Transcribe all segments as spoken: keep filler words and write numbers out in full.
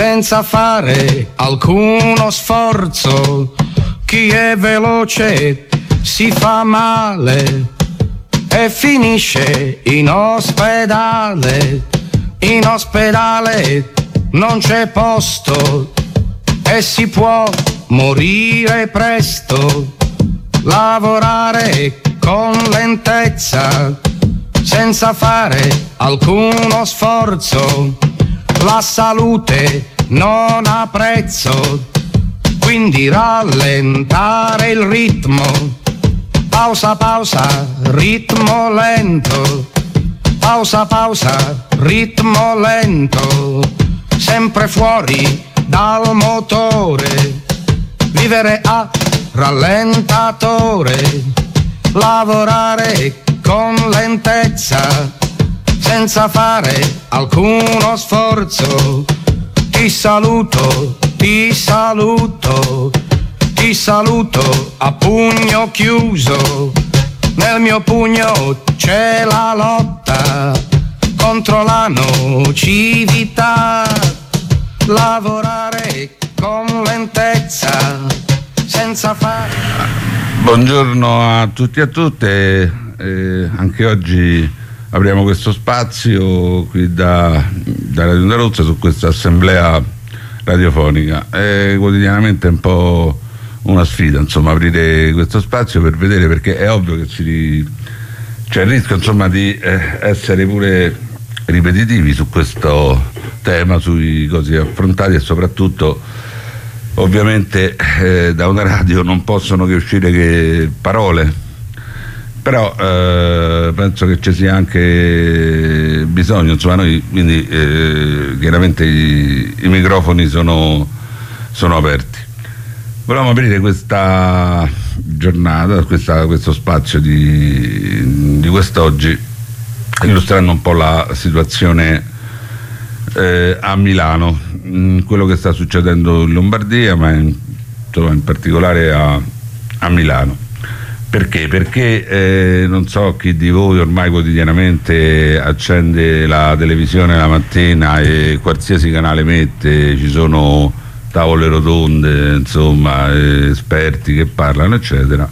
senza fare alcuno sforzo. Chi è veloce si fa male e finisce in ospedale. In ospedale non c'è posto e si può morire presto. Lavorare con lentezza senza fare alcuno sforzo. La salute non ha prezzo, quindi rallentare il ritmo. Pausa, pausa, ritmo lento. Pausa, pausa, ritmo lento. Sempre fuori dal motore. Vivere a rallentatore. Lavorare con lentezza senza fare alcuno sforzo. Ti saluto, ti saluto, ti saluto a pugno chiuso. Nel mio pugno c'è la lotta contro la nocività. Lavorare con lentezza senza fare. Buongiorno a tutti e a tutte, eh, anche oggi apriamo questo spazio qui da, da Radio Onda Rossa su questa assemblea radiofonica. È quotidianamente un po' una sfida, insomma, aprire questo spazio per vedere, perché è ovvio che ci, c'è il rischio, insomma, di eh, essere pure ripetitivi su questo tema, sui cosi affrontati, e soprattutto ovviamente eh, da una radio non possono che uscire che parole, però eh, penso che ci sia anche bisogno, insomma, noi quindi eh, chiaramente i, i microfoni sono, sono aperti. Volevamo aprire questa giornata, questa, questo spazio di, di quest'oggi, illustrando un po' la situazione eh, a Milano, mh, quello che sta succedendo in Lombardia, ma in, insomma, in particolare a, a Milano. Perché? Perché eh, non so chi di voi ormai quotidianamente accende la televisione la mattina e qualsiasi canale mette, ci sono tavole rotonde, insomma, eh, esperti che parlano, eccetera.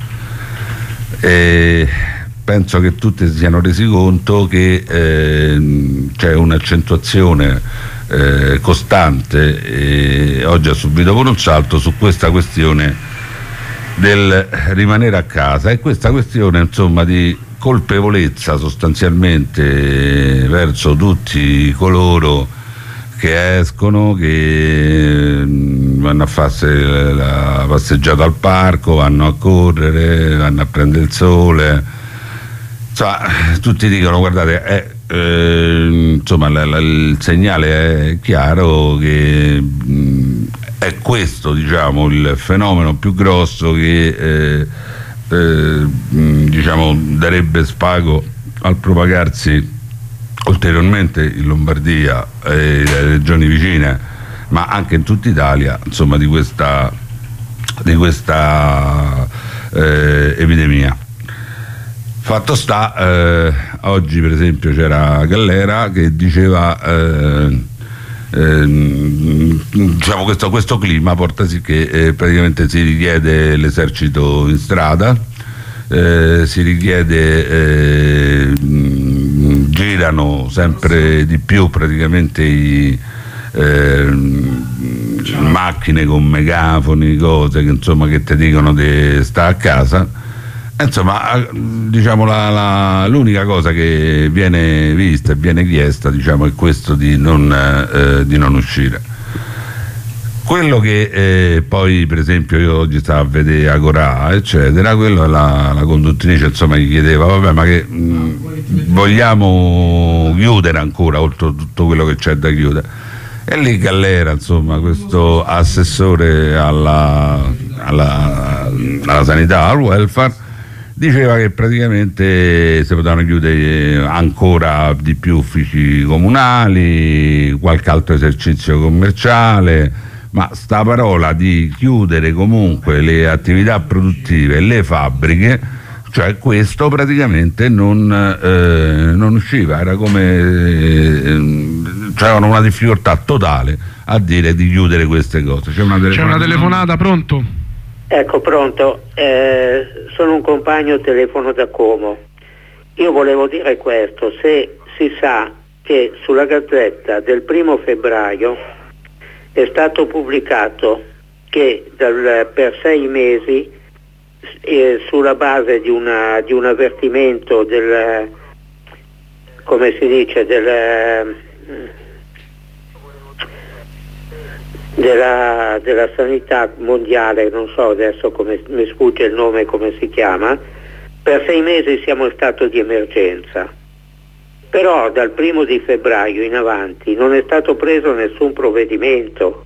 E penso che tutti si siano resi conto che eh, c'è un'accentuazione eh, costante, e oggi ha subito pure un salto su questa questione del rimanere a casa, e questa questione, insomma, di colpevolezza sostanzialmente verso tutti coloro che escono, che vanno a farsi la passeggiata al parco, vanno a correre, vanno a prendere il sole, insomma, tutti dicono: guardate, è, eh, insomma, la, la, il segnale è chiaro che mh, è questo, diciamo, il fenomeno più grosso che eh, eh, mh, diciamo darebbe spago al propagarsi ulteriormente in Lombardia e le regioni vicine, ma anche in tutta Italia, insomma, di questa, di questa eh, epidemia. Fatto sta, eh, oggi per esempio c'era Gallera che diceva eh, eh, diciamo questo, questo clima porta sì che eh, praticamente si richiede l'esercito in strada, eh, si richiede eh, girano sempre di più praticamente i, eh, macchine con megafoni, cose che insomma che ti dicono di sta a casa. Insomma, diciamo la, la, l'unica cosa che viene vista e viene chiesta, diciamo, è questo di non, eh, di non uscire. Quello che eh, poi per esempio io oggi stavo a vedere Agorà, eccetera, quello la, la conduttrice, insomma, gli chiedeva: vabbè, ma che mh, vogliamo chiudere ancora, oltre a tutto quello che c'è da chiudere? E lì Gallera, insomma, questo assessore alla, alla, alla sanità, al welfare, diceva che praticamente si potevano chiudere ancora di più uffici comunali, qualche altro esercizio commerciale, ma sta parola di chiudere comunque le attività produttive e le fabbriche, cioè questo praticamente non, eh, non usciva, era come eh, c'erano una difficoltà totale a dire di chiudere queste cose. C'è una telefonata, C'è una telefonata pronto? Ecco, pronto. Eh, sono un compagno, telefono da Como. Io volevo dire questo: se si sa che sulla Gazzetta del primo febbraio è stato pubblicato che dal, per sei mesi eh, sulla base di, una, di un avvertimento del, come si dice, del, della, della sanità mondiale, non so adesso come mi sfugge il nome, come si chiama, per sei mesi siamo in stato di emergenza. Però dal primo di febbraio in avanti non è stato preso nessun provvedimento.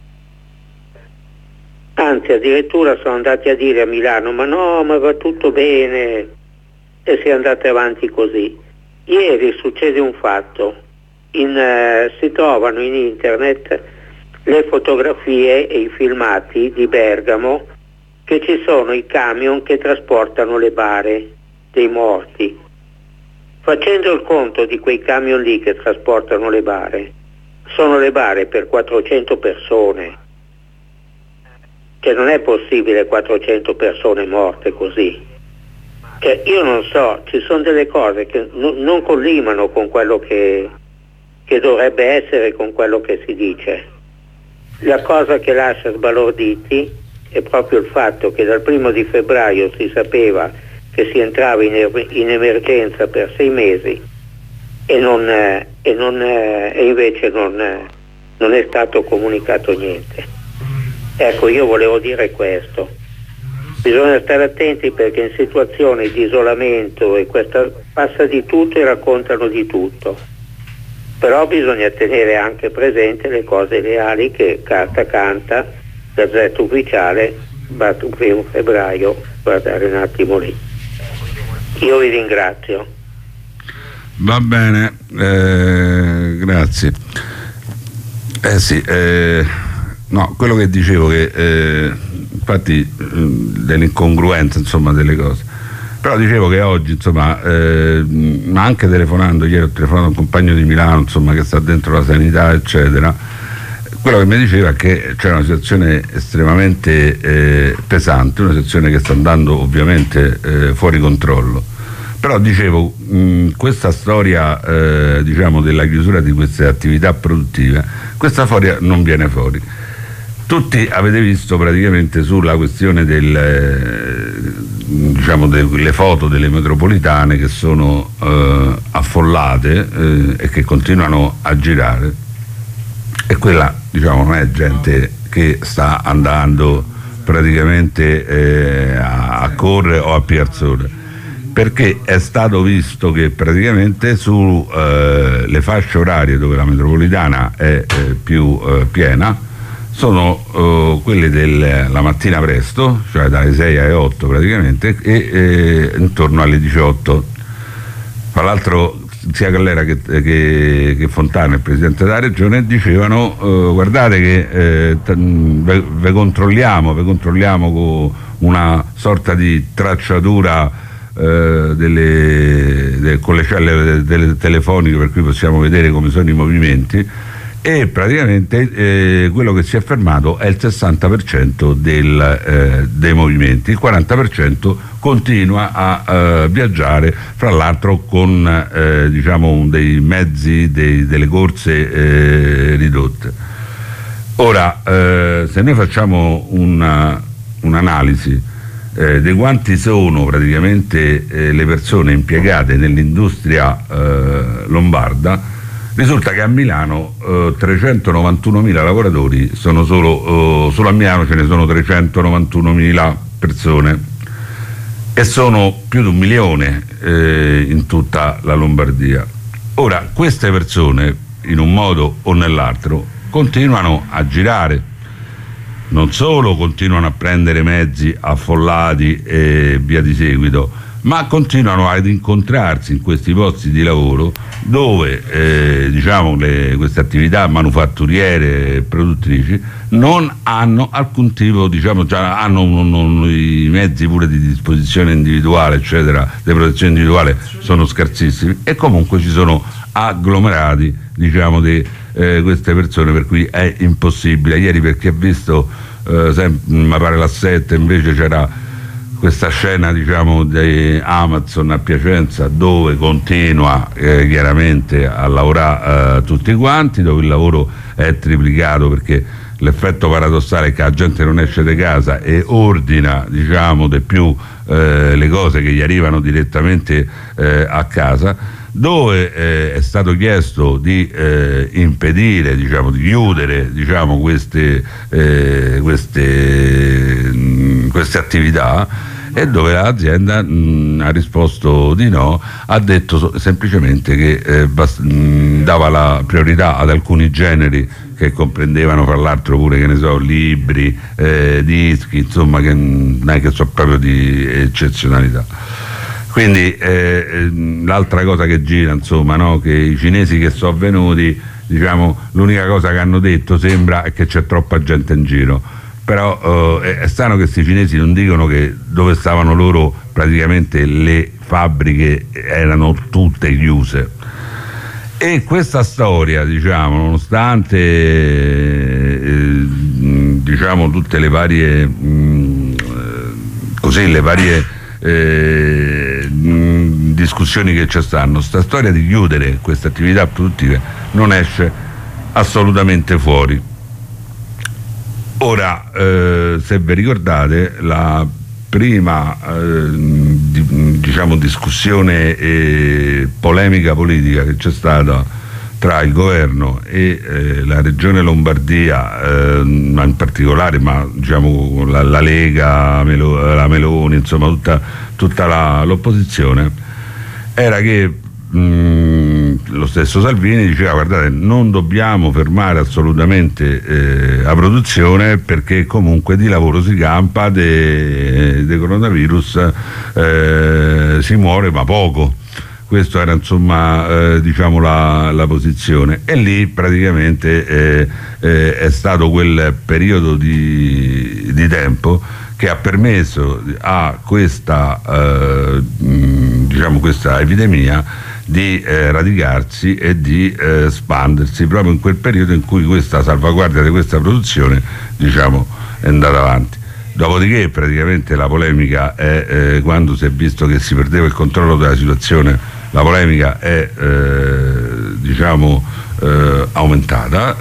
Anzi, addirittura sono andati a dire a Milano: ma no, ma va tutto bene, e si è andati avanti così. Ieri succede un fatto, in, eh, si trovano in internet le fotografie e i filmati di Bergamo, che ci sono i camion che trasportano le bare dei morti. Facendo il conto di quei camion lì che trasportano le bare, sono le bare per quattrocento persone. Cioè non è possibile quattrocento persone morte così. Cioè, io non so, ci sono delle cose che no, non collimano con quello che, che dovrebbe essere, con quello che si dice. La cosa che lascia sbalorditi è proprio il fatto che dal primo di febbraio si sapeva che si entrava in, er- in emergenza per sei mesi e, non, eh, e, non, eh, e invece non, eh, non è stato comunicato niente. Ecco, io volevo dire questo. Bisogna stare attenti, perché in situazioni di isolamento e questa passa di tutto e raccontano di tutto. Però bisogna tenere anche presente le cose reali che carta canta, Gazzetta Ufficiale, batto il primo febbraio, guardare un attimo lì. Io vi ringrazio. Va bene, eh, grazie. Eh sì, eh, no, quello che dicevo che eh, infatti dell'incongruenza, insomma, delle cose. Però dicevo che oggi, insomma, eh, ma anche telefonando, ieri ho telefonato a un compagno di Milano, insomma, che sta dentro la sanità, eccetera. Quello che mi diceva è che c'è una situazione estremamente eh, pesante, una situazione che sta andando ovviamente eh, fuori controllo. Però dicevo, mh, questa storia eh, diciamo della chiusura di queste attività produttive, questa storia non viene fuori. Tutti avete visto praticamente sulla questione del, eh, diciamo delle foto delle metropolitane che sono eh, affollate eh, e che continuano a girare, e quella, diciamo, non è gente che sta andando praticamente eh, a, a correre o a piazzone, perché è stato visto che praticamente su eh, le fasce orarie dove la metropolitana è eh, più eh, piena sono uh, quelle della mattina presto, cioè dalle sei alle otto praticamente, e eh, intorno alle diciotto. Tra l'altro sia Gallera che, che, che Fontana, il presidente della regione, dicevano uh, guardate che eh, t- ve, ve controlliamo, ve controlliamo con una sorta di tracciatura eh, delle, de, con le celle delle telefoniche, per cui possiamo vedere come sono i movimenti. E praticamente eh, quello che si è fermato è il sessanta per cento del, eh, dei movimenti, il quaranta per cento continua a eh, viaggiare, fra l'altro con eh, diciamo dei mezzi, dei, delle corse eh, ridotte. Ora, eh, se noi facciamo una, un'analisi eh, di quanti sono praticamente eh, le persone impiegate nell'industria eh, lombarda, risulta che a Milano eh, trecentonovantunomila lavoratori sono solo, eh, solo a Milano ce ne sono trecentonovantunomila persone, e sono più di un milione eh, in tutta la Lombardia. Ora, queste persone, in un modo o nell'altro, continuano a girare, non solo continuano a prendere mezzi affollati e via di seguito, ma continuano ad incontrarsi in questi posti di lavoro dove eh, diciamo le, queste attività manufatturiere e produttrici non hanno alcun tipo, diciamo, già hanno un, un, i mezzi pure di disposizione individuale, eccetera, di protezione individuale sono scarsissimi, e comunque ci sono agglomerati, diciamo, di eh, queste persone, per cui è impossibile. Ieri, per chi ha visto eh, mi pare la sette, invece c'era questa scena, diciamo, di Amazon a Piacenza, dove continua eh, chiaramente a lavorare eh, tutti quanti, dove il lavoro è triplicato, perché l'effetto paradossale è che la gente non esce di casa e ordina, diciamo, di più eh, le cose che gli arrivano direttamente eh, a casa, dove eh, è stato chiesto di eh, impedire, diciamo, di chiudere, diciamo, queste, eh, queste, mh, queste attività, e dove l'azienda mh, ha risposto di no, ha detto so- semplicemente che eh, bast- mh, dava la priorità ad alcuni generi che comprendevano, fra l'altro, pure, che ne so, libri, eh, dischi, insomma, che non è che sono proprio di eccezionalità. Quindi eh, l'altra cosa che gira, insomma, no? Che i cinesi che sono venuti, diciamo, l'unica cosa che hanno detto sembra è che c'è troppa gente in giro, però eh, è strano che questi cinesi non dicono che dove stavano loro praticamente le fabbriche erano tutte chiuse. E questa storia, diciamo, nonostante eh, diciamo tutte le varie mh, così le varie eh, mh, discussioni che ci stanno, sta storia di chiudere queste attività produttive non esce assolutamente fuori. Ora, eh, se vi ricordate, la prima eh, di, diciamo discussione e polemica politica che c'è stata tra il governo e eh, la regione Lombardia, eh, ma in particolare, ma diciamo la, la Lega, Melo, la Meloni, insomma tutta, tutta la, l'opposizione, era che mh, lo stesso Salvini diceva: guardate, non dobbiamo fermare assolutamente eh, la produzione, perché comunque di lavoro si campa, de, de coronavirus eh, si muore ma poco. Questo era, insomma, eh, diciamo la, la posizione, e lì praticamente eh, eh, è stato quel periodo di, di tempo che ha permesso a questa eh, diciamo questa epidemia di eh, radicarsi e di eh, espandersi, proprio in quel periodo in cui questa salvaguardia di questa produzione, diciamo, è andata avanti. Dopodiché praticamente la polemica è eh, quando si è visto che si perdeva il controllo della situazione, la polemica è eh, diciamo eh, aumentata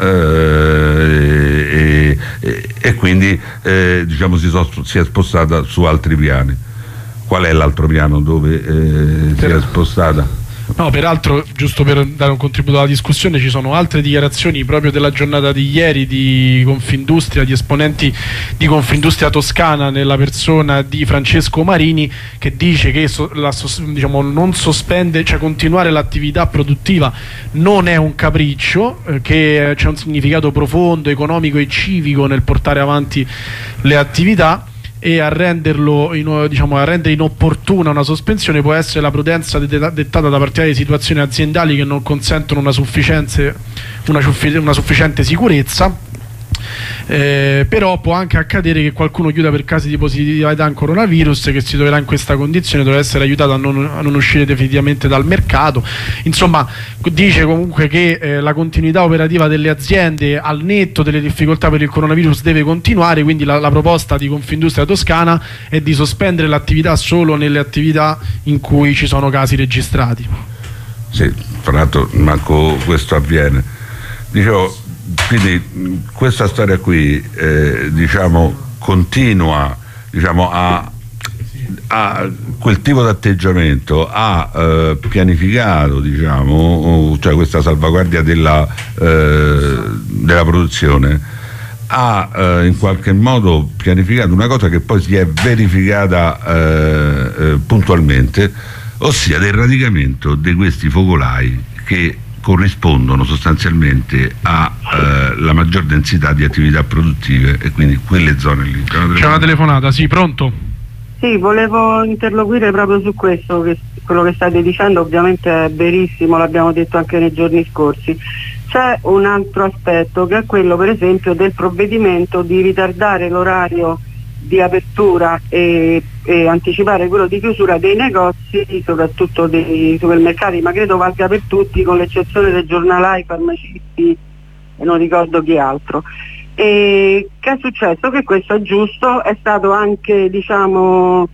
eh, e, e, e quindi eh, diciamo si, so, si è spostata su altri piani. Qual è l'altro piano dove eh, si è spostata? No, peraltro, giusto per dare un contributo alla discussione, ci sono altre dichiarazioni proprio della giornata di ieri di Confindustria, di esponenti di Confindustria Toscana, nella persona di Francesco Marini, che dice che so, la, diciamo, non sospende, cioè continuare l'attività produttiva non è un capriccio, eh, che c'è un significato profondo, economico e civico nel portare avanti le attività, e a renderlo in, diciamo, a rendere inopportuna una sospensione può essere la prudenza dettata da particolari situazioni aziendali che non consentono una sufficiente, una, una sufficiente sicurezza. Eh, però può anche accadere che qualcuno chiuda per casi di positività in coronavirus, che si troverà in questa condizione dovrà essere aiutato a non, a non uscire definitivamente dal mercato. Insomma, dice comunque che eh, la continuità operativa delle aziende al netto delle difficoltà per il coronavirus deve continuare, quindi la, la proposta di Confindustria Toscana è di sospendere l'attività solo nelle attività in cui ci sono casi registrati. Sì, tra l'altro manco questo avviene. Dicevo, quindi questa storia qui eh, diciamo continua, diciamo, a, a quel tipo di atteggiamento, ha eh, pianificato, diciamo, cioè questa salvaguardia della, eh, della produzione, ha eh, in qualche modo pianificato una cosa che poi si è verificata eh, eh, puntualmente, ossia del radicamento di questi focolai che corrispondono sostanzialmente alla eh, maggior densità di attività produttive, e quindi quelle zone lì. C'è una, C'è una telefonata, sì, pronto? Sì, volevo interloquire proprio su questo, che quello che state dicendo ovviamente è verissimo, l'abbiamo detto anche nei giorni scorsi. C'è un altro aspetto, che è quello per esempio del provvedimento di ritardare l'orario di apertura e, e anticipare quello di chiusura dei negozi, soprattutto dei supermercati, ma credo valga per tutti, con l'eccezione dei giornalai, farmacisti e non ricordo chi altro. E che è successo? Che questo è giusto, è stato anche diciamo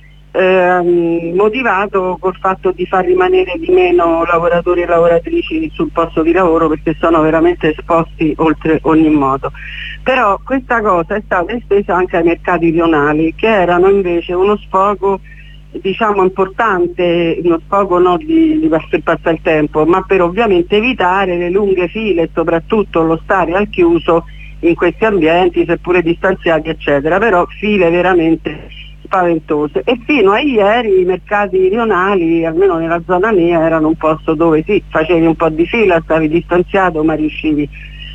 ehm, motivato col fatto di far rimanere di meno lavoratori e lavoratrici sul posto di lavoro, perché sono veramente esposti oltre ogni modo. Però questa cosa è stata estesa anche ai mercati rionali, che erano invece uno sfogo diciamo importante, uno sfogo non di, di per passare il tempo, ma per ovviamente evitare le lunghe file e soprattutto lo stare al chiuso in questi ambienti, seppure distanziati eccetera, però file veramente spaventose. E fino a ieri i mercati rionali, almeno nella zona mia, erano un posto dove sì, facevi un po' di fila, stavi distanziato, ma riuscivi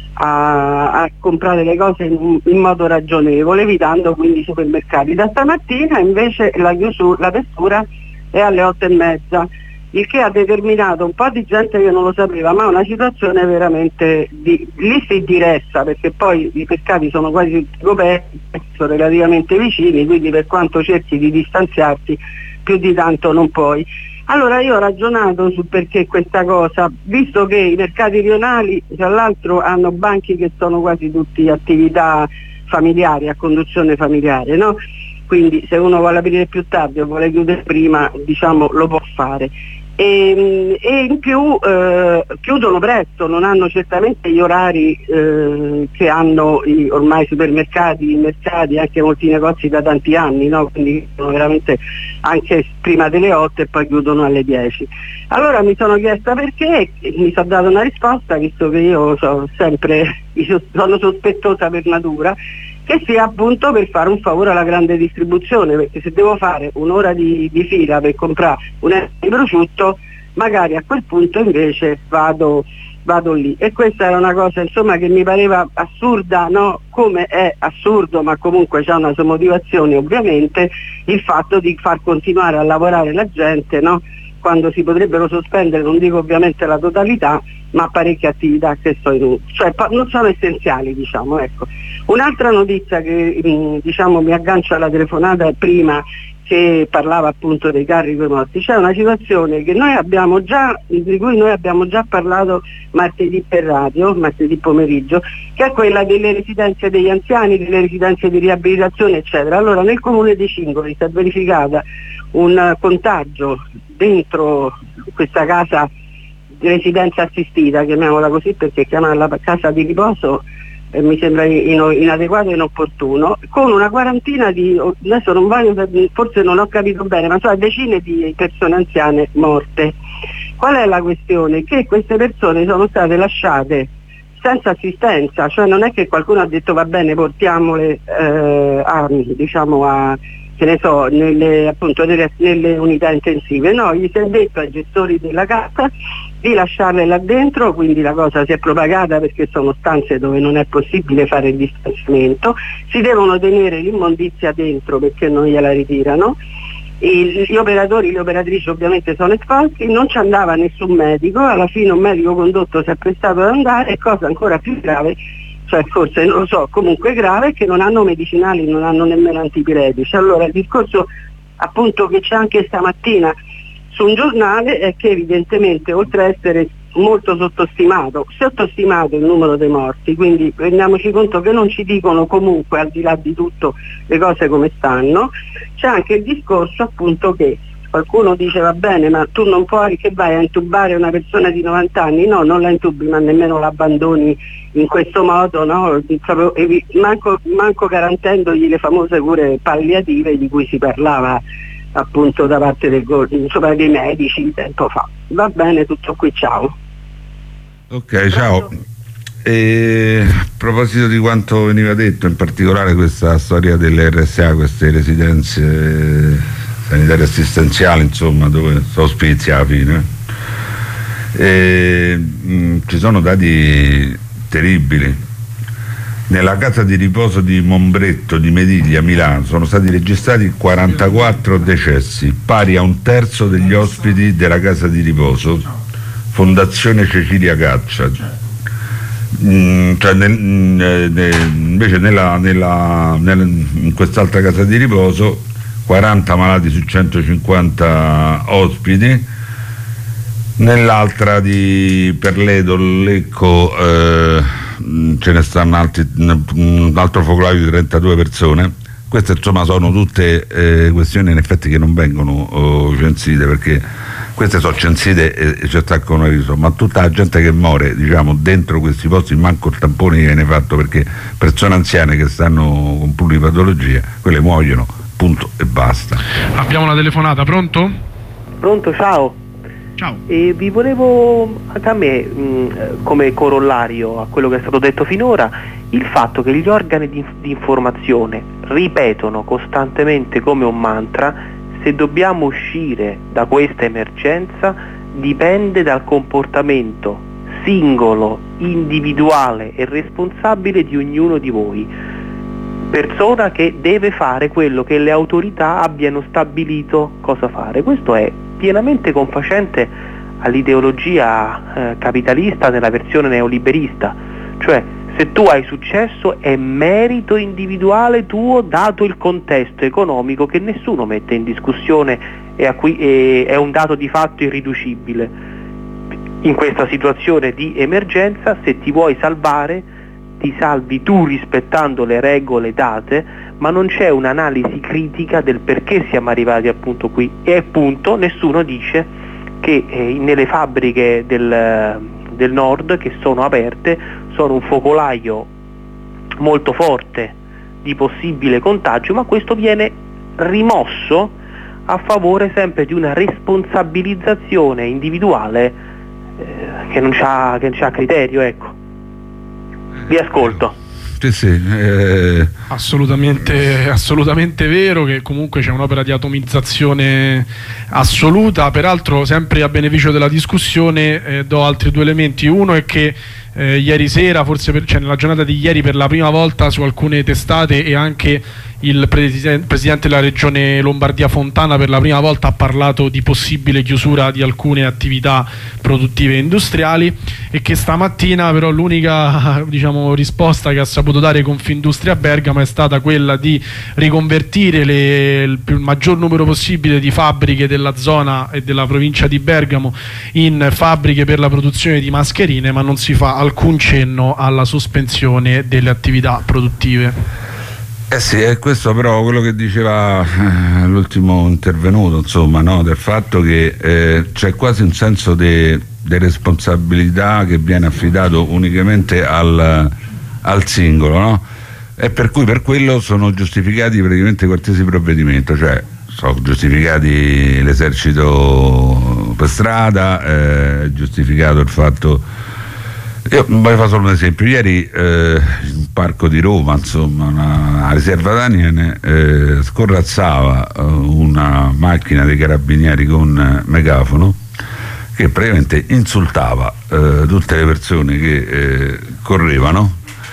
a, a comprare le cose in, in modo ragionevole, evitando quindi i supermercati. Da stamattina invece la chiusura, l'apertura è alle otto e mezza, il che ha determinato un po' di gente che non lo sapeva, ma una situazione veramente di, lì si diressa, perché poi i mercati sono quasi tutti coperti, sono relativamente vicini, quindi per quanto cerchi di distanziarti più di tanto non puoi. Allora io ho ragionato sul perché questa cosa, visto che i mercati rionali tra l'altro hanno banchi che sono quasi tutti attività familiari, a conduzione familiare, no? Quindi se uno vuole aprire più tardi o vuole chiudere prima, diciamo, lo può fare. E, e in più eh, chiudono presto, non hanno certamente gli orari eh, che hanno i, ormai i supermercati, i mercati, anche molti negozi da tanti anni, no? Quindi sono veramente anche prima delle otto e poi chiudono alle dieci. Allora mi sono chiesta perché e mi sono data una risposta, visto che io sono sempre io sono sospettosa per natura, che sia appunto per fare un favore alla grande distribuzione, perché se devo fare un'ora di, di fila per comprare un euro di prosciutto, magari a quel punto invece vado, vado lì. E questa era una cosa insomma che mi pareva assurda, no? Come è assurdo, ma comunque c'è una sua motivazione ovviamente, il fatto di far continuare a lavorare la gente, no? Quando si potrebbero sospendere, non dico ovviamente la totalità, ma parecchie attività che sono, cioè non sono essenziali, diciamo, ecco. Un'altra notizia che diciamo mi aggancia alla telefonata prima, che parlava appunto dei carri coi morti, c'è una situazione che noi abbiamo già, di cui noi abbiamo già parlato martedì per radio, martedì pomeriggio, che è quella delle residenze degli anziani, delle residenze di riabilitazione eccetera. Allora nel comune di Cingoli si è verificata un contagio dentro questa casa di residenza assistita, chiamiamola così perché chiamarla casa di riposo eh, mi sembra in, inadeguato e inopportuno, con una quarantina di, adesso non voglio, forse non ho capito bene, ma sono decine di persone anziane morte. Qual è la questione? Che queste persone sono state lasciate senza assistenza, cioè non è che qualcuno ha detto va bene portiamole eh, a, diciamo a che ne so, nelle, appunto, nelle, nelle unità intensive, no, gli si è detto ai gestori della casa di lasciarle là dentro, quindi la cosa si è propagata perché sono stanze dove non è possibile fare il distanziamento, si devono tenere l'immondizia dentro perché non gliela ritirano, e gli operatori, le operatrici ovviamente sono esposti, non ci andava nessun medico, alla fine un medico condotto si è prestato ad andare e cosa ancora più grave, cioè forse non lo so, comunque grave, che non hanno medicinali, non hanno nemmeno antipiretici. Allora il discorso appunto che c'è anche stamattina su un giornale è che evidentemente oltre a essere molto sottostimato, sottostimato il numero dei morti, quindi rendiamoci conto che non ci dicono comunque al di là di tutto le cose come stanno, c'è anche il discorso appunto che qualcuno dice va bene ma tu non puoi, che vai a intubare una persona di novanta anni, no, non la intubi ma nemmeno l'abbandoni in questo modo, no? Proprio, manco, manco garantendogli le famose cure palliative di cui si parlava appunto da parte del, insomma, dei medici tempo fa. Va bene, tutto qui, ciao. Ok, ciao. E a proposito di quanto veniva detto, in particolare questa storia delle R S A, queste residenze sanitarie assistenziali, insomma, dove sono ospizi alla fine, e, mh, ci sono dati terribili. Nella casa di riposo di Mombretto di Mediglia, Milano, sono stati registrati quarantaquattro decessi, pari a un terzo degli ospiti della casa di riposo Fondazione Cecilia Caccia. Mm, cioè nel, nel, invece nella, nella, nella, in quest'altra casa di riposo quaranta malati su centocinquanta ospiti, nell'altra di Perledo Lecco eh, mh, ce ne stanno altri, mh, un altro focolaio di trentadue persone. Queste insomma sono tutte eh, questioni in effetti che non vengono oh, censite, perché queste sono censite e, e ci attaccano un riso, ma tutta la gente che muore, diciamo, dentro questi posti, manco il tampone viene fatto, perché persone anziane che stanno con pluripatologie, quelle muoiono, punto e basta. Abbiamo una telefonata, pronto? Pronto, ciao. Ciao. E vi volevo, anche a me, mh, come corollario a quello che è stato detto finora, il fatto che gli organi di, di informazione ripetono costantemente come un mantra: se dobbiamo uscire da questa emergenza dipende dal comportamento singolo, individuale e responsabile di ognuno di voi, persona che deve fare quello che le autorità abbiano stabilito cosa fare. Questo è pienamente confacente all'ideologia eh, capitalista nella versione neoliberista, cioè se tu hai successo è merito individuale tuo dato il contesto economico che nessuno mette in discussione e a cui e, è un dato di fatto irriducibile. In questa situazione di emergenza, se ti vuoi salvare, ti salvi tu rispettando le regole date, ma non c'è un'analisi critica del perché siamo arrivati appunto qui, e appunto nessuno dice che eh, nelle fabbriche del, del nord che sono aperte sono un focolaio molto forte di possibile contagio, ma questo viene rimosso a favore sempre di una responsabilizzazione individuale eh, che non c'ha, che non c'ha criterio, ecco. Vi ascolto. Sì, sì, eh... assolutamente, assolutamente vero, che comunque c'è un'opera di atomizzazione assoluta. Peraltro, sempre a beneficio della discussione, eh, do altri due elementi. Uno è che eh, ieri sera, forse per, cioè nella giornata di ieri, per la prima volta su alcune testate, e anche il presidente, presidente della regione Lombardia Fontana per la prima volta ha parlato di possibile chiusura di alcune attività produttive e industriali, e che stamattina però l'unica, diciamo, risposta che ha saputo dare Confindustria Bergamo è stata quella di riconvertire le, il, il maggior numero possibile di fabbriche della zona e della provincia di Bergamo in fabbriche per la produzione di mascherine, ma non si fa alcun cenno alla sospensione delle attività produttive. Eh sì, è questo però quello che diceva eh, l'ultimo intervenuto, insomma, no? Del fatto che eh, c'è quasi un senso di responsabilità che viene affidato unicamente al, al singolo, no? E per cui per quello sono giustificati praticamente qualsiasi provvedimento, cioè sono giustificati l'esercito per strada, è eh, giustificato il fatto. Io voglio fare solo un esempio. Ieri eh, in un parco di Roma, insomma, una, una riserva d'Aniene, eh, scorrazzava eh, una macchina dei carabinieri con eh, megafono, che praticamente insultava eh, tutte le persone che eh, correvano,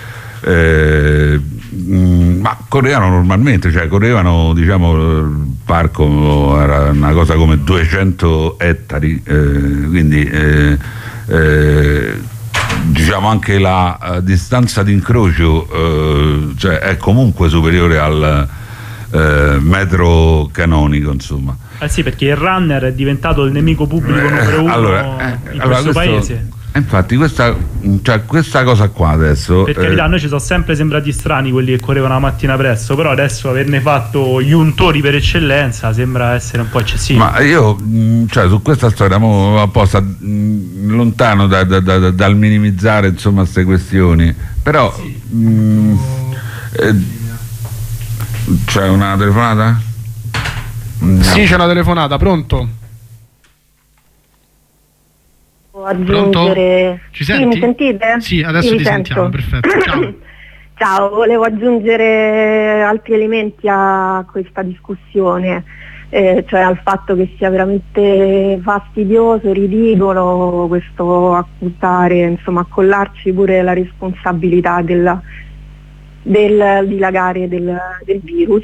eh, mh, ma correvano normalmente, cioè correvano, diciamo, il parco era una cosa come duecento ettari, eh, quindi eh, eh, diciamo anche la uh, distanza d'incrocio uh, cioè è comunque superiore al uh, metro canonico, insomma. Eh sì, perché il runner è diventato il nemico pubblico numero uno allora, eh, in allora questo, questo paese. Infatti questa, cioè, questa cosa qua adesso, per carità, eh, a noi ci sono sempre sembrati strani quelli che correvano la mattina presto, però adesso averne fatto gli untori per eccellenza sembra essere un po' eccessivo. Ma io, cioè, su questa storia mo, apposta mh, lontano da, da, da, dal minimizzare, insomma, queste questioni, però sì. mh, eh, c'è una telefonata? No. Sì, c'è una telefonata, pronto? Aggiungere... Ci senti? Sì, mi sentite? Sì, adesso sì, ti sentiamo, perfetto. Ciao. Ciao, volevo aggiungere altri elementi a questa discussione, eh, cioè al fatto che sia veramente fastidioso, ridicolo questo accusare, insomma, accollarci pure la responsabilità della, del dilagare del, del virus.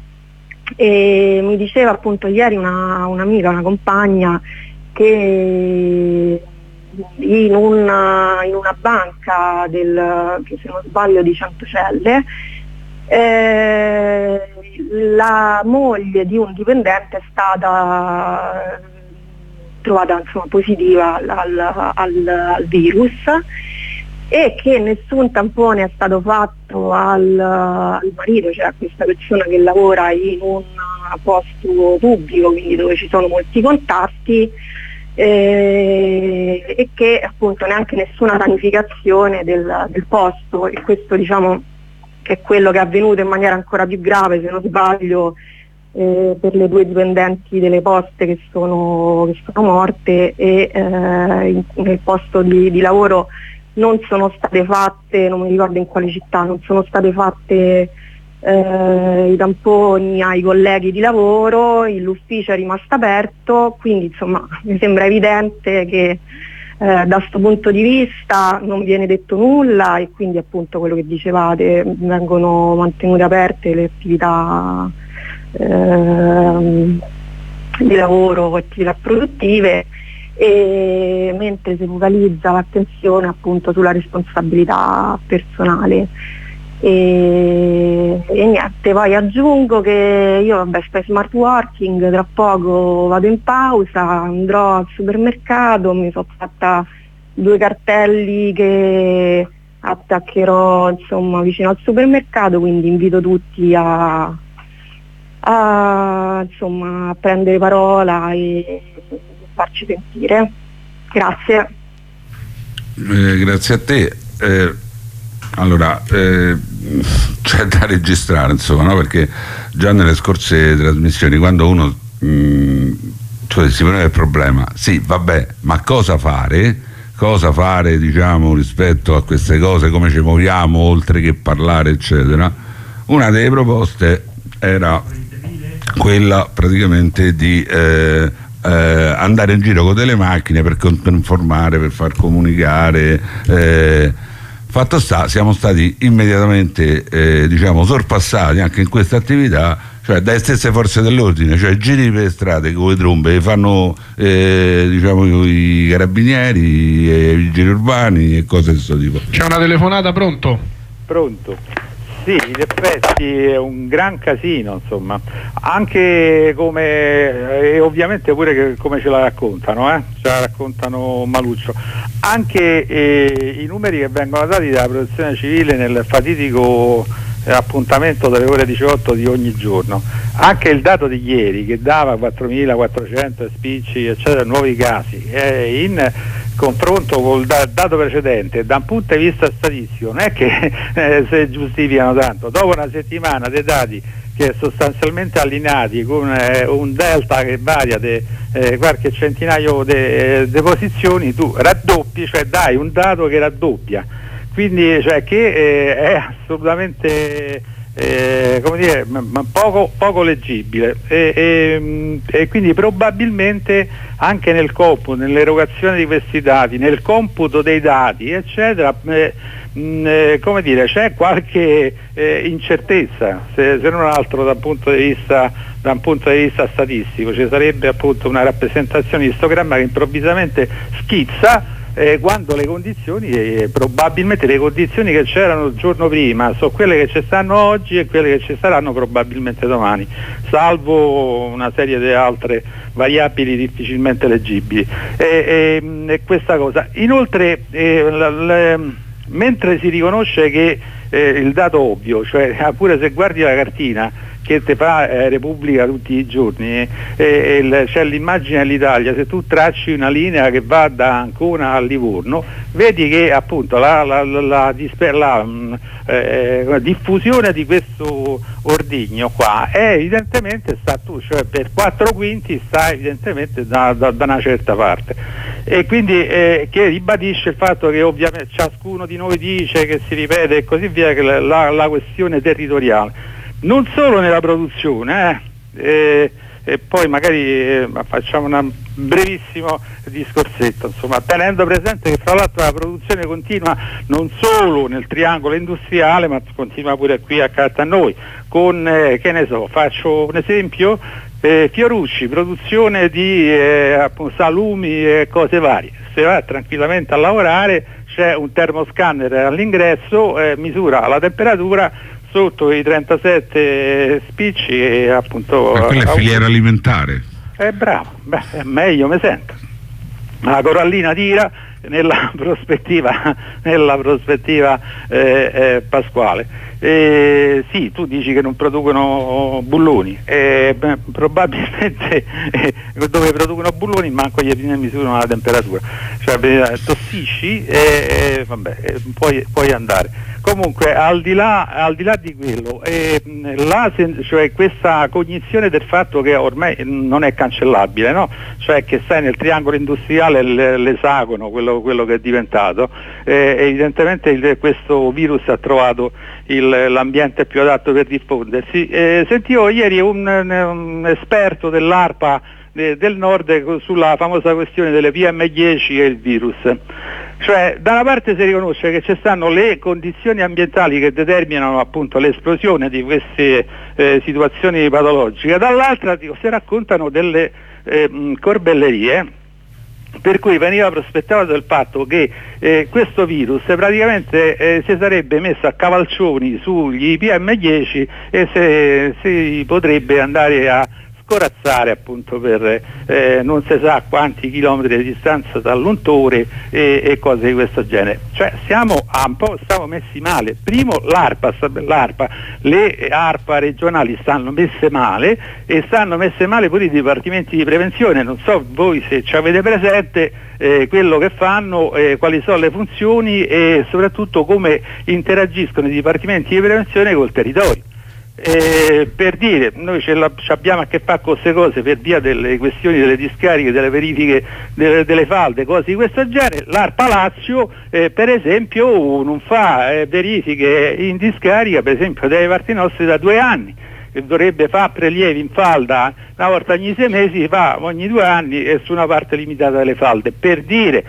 E mi diceva appunto ieri una, un'amica, una compagna, che in una, in una banca del, che se non sbaglio di Centocelle, eh, la moglie di un dipendente è stata trovata, insomma, positiva al, al, al virus, e che nessun tampone è stato fatto al, al marito, cioè a questa persona che lavora in un posto pubblico, quindi dove ci sono molti contatti, eh, e che appunto neanche nessuna sanificazione del, del posto, e questo diciamo è quello che è avvenuto in maniera ancora più grave, se non sbaglio, eh, per le due dipendenti delle poste che sono, che sono morte, e eh, in, nel posto di, di lavoro non sono state fatte, non mi ricordo in quale città, non sono state fatte eh, i tamponi ai colleghi di lavoro, l'ufficio è rimasto aperto, quindi insomma mi sembra evidente che eh, da questo punto di vista non viene detto nulla, e quindi appunto quello che dicevate, vengono mantenute aperte le attività eh, di lavoro, attività produttive, e mentre si focalizza l'attenzione appunto sulla responsabilità personale. E, e niente, poi aggiungo che io vabbè sto in smart working, tra poco vado in pausa, andrò al supermercato, mi sono fatta due cartelli che attaccherò insomma vicino al supermercato, quindi invito tutti a, a insomma a prendere parola e farci sentire. Grazie. Eh, grazie a te. Eh, allora, eh, c'è da registrare, insomma, no? Perché già nelle scorse trasmissioni, quando uno mh, cioè si poneva il problema, sì, vabbè, ma cosa fare? Cosa fare, diciamo, rispetto a queste cose, come ci muoviamo, oltre che parlare, eccetera. Una delle proposte era quella praticamente di eh, eh, andare in giro con delle macchine per, per informare, per far comunicare. Eh, fatto sta, siamo stati immediatamente eh, diciamo sorpassati anche in questa attività, cioè dalle stesse forze dell'ordine, cioè giri per le strade con le trombe fanno eh, diciamo i carabinieri, i vigili urbani e cose di questo tipo. C'è una telefonata, pronto? Pronto. Sì, in effetti è un gran casino, insomma, anche come, e ovviamente pure che, come ce la raccontano, eh? ce la raccontano Maluccio, anche eh, i numeri che vengono dati dalla protezione civile nel fatidico eh, appuntamento delle ore diciotto di ogni giorno, anche il dato di ieri che dava quattromilaquattrocento spicci, eccetera, nuovi casi, eh, in confronto col da- dato precedente, da un punto di vista statistico non è che eh, si giustificano tanto. Dopo una settimana dei dati che sostanzialmente allineati con eh, un delta che varia di eh, qualche centinaio di eh, posizioni, tu raddoppi, cioè dai un dato che raddoppia, quindi cioè che eh, è assolutamente Eh, come dire, ma poco, poco leggibile, e, e, e quindi probabilmente anche nel computo, nell'erogazione di questi dati, nel computo dei dati, eccetera, eh, mh, come dire, c'è qualche eh, incertezza, se, se non altro da un punto di vista da un punto di vista statistico. Ci sarebbe appunto una rappresentazione di istogramma che improvvisamente schizza Eh, quando le condizioni, eh, probabilmente le condizioni che c'erano il giorno prima sono quelle che ci stanno oggi e quelle che ci saranno probabilmente domani, salvo una serie di altre variabili difficilmente leggibili. E, e, e questa cosa. Inoltre, eh, la, la, mentre si riconosce che eh, il dato ovvio, cioè pure se guardi la cartina che te fa eh, Repubblica tutti i giorni, eh, il, c'è l'immagine dell'Italia, se tu tracci una linea che va da Ancona a Livorno, vedi che appunto la, la, la, la, disper- la mh, eh, diffusione di questo ordigno qua è evidentemente sta tu, cioè per quattro quinti sta evidentemente da, da, da una certa parte, e quindi eh, che ribadisce il fatto che ovviamente ciascuno di noi dice, che si ripete e così via, che la, la, la questione territoriale non solo nella produzione, eh, e, e poi magari eh, facciamo un brevissimo discorsetto, insomma, tenendo presente che fra l'altro la produzione continua non solo nel triangolo industriale, ma continua pure qui accanto a noi, con, eh, che ne so, faccio un esempio, eh, Fiorucci, produzione di eh, appunto, salumi e cose varie, se va tranquillamente a lavorare c'è un termoscanner all'ingresso, eh, misura la temperatura sotto i trentasette spicci e appunto... Ma quella è filiera alimentare. È bravo, beh, è meglio mi sento. La corallina tira nella prospettiva, nella prospettiva eh, eh, pasquale. Eh, sì, tu dici che non producono bulloni, eh, beh, probabilmente eh, dove producono bulloni manco gli misurano la temperatura, cioè eh, tossisci e eh, vabbè, eh, puoi, puoi andare. Comunque al di là, al di là di quello, eh, la, cioè questa cognizione del fatto che ormai non è cancellabile, no? Cioè che stai nel triangolo industriale, l'esagono, quello, quello che è diventato, eh, evidentemente il, questo virus ha trovato il, l'ambiente più adatto per diffondersi. Eh, sentivo ieri un, un esperto dell'ARPA de, del nord sulla famosa questione delle P M dieci e il virus. Cioè, da una parte si riconosce che ci stanno le condizioni ambientali che determinano appunto l'esplosione di queste eh, situazioni patologiche, dall'altra dico, si raccontano delle eh, corbellerie per cui veniva prospettato il fatto che eh, questo virus praticamente eh, si sarebbe messo a cavalcioni sugli P M dieci e se, si potrebbe andare a corazzare appunto per eh, non si sa quanti chilometri di distanza dall'untore e, e cose di questo genere. Cioè siamo a un po' stiamo messi male. Primo l'ARPA, l'ARPA, le ARPA regionali stanno messe male e stanno messe male pure i dipartimenti di prevenzione. Non so voi se ci avete presente eh, quello che fanno, eh, quali sono le funzioni e soprattutto come interagiscono i dipartimenti di prevenzione col territorio. Eh, per dire, noi ce la, abbiamo a che fare con queste cose per via delle questioni delle discariche, delle verifiche delle, delle falde, cose di questo genere. L'ARPA Lazio eh, per esempio non fa eh, verifiche in discarica, per esempio dai parti nostri da due anni, che dovrebbe fare prelievi in falda una volta ogni sei mesi, fa ogni due anni e su una parte limitata delle falde, per dire.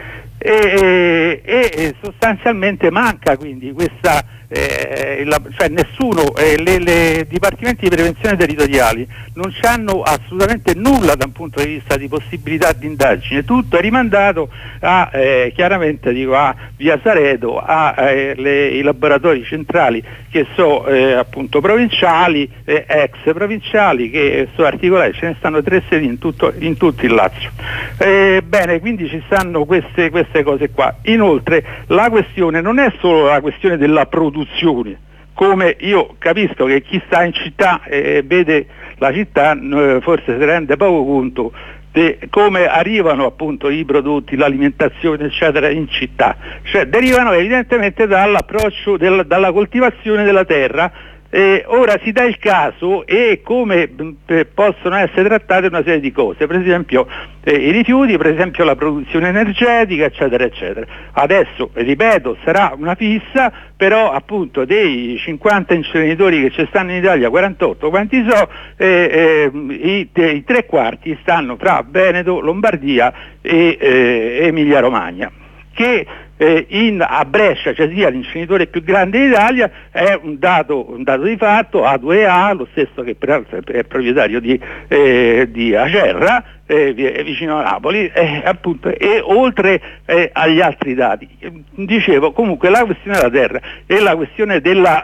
E, e, e sostanzialmente manca quindi questa eh, la, cioè nessuno eh, le, le dipartimenti di prevenzione territoriali non hanno assolutamente nulla da un punto di vista di possibilità di indagine, tutto è rimandato a eh, chiaramente dico a Via Saredo, a eh, le, i laboratori centrali che sono eh, appunto provinciali, eh, ex provinciali che sono articolati, ce ne stanno tre sedi in tutto, in tutto il Lazio. Eh, bene, quindi ci stanno queste, queste cose qua. Inoltre la questione non è solo la questione della produzione, come io capisco che chi sta in città e eh, vede la città eh, forse si rende poco conto di come arrivano appunto i prodotti, l'alimentazione eccetera in città, cioè derivano evidentemente dall'approccio del, dalla coltivazione della terra. Eh, ora si dà il caso e come eh, possono essere trattate una serie di cose, per esempio eh, i rifiuti, per esempio la produzione energetica eccetera eccetera. Adesso ripeto sarà una fissa, però appunto dei cinquanta inceneritori che ci stanno in Italia, quarantotto quanti so, eh, eh, i, i tre quarti stanno fra Veneto, Lombardia e eh, Emilia Romagna, che Eh, in, a Brescia c'è sia l'inceneritore più grande d'Italia, è un dato, un dato di fatto, A due A, lo stesso che peraltro è proprietario di, eh, di Acerra, eh, vicino a Napoli, eh, appunto, e oltre eh, agli altri dati. Dicevo, comunque la questione della terra e la questione della...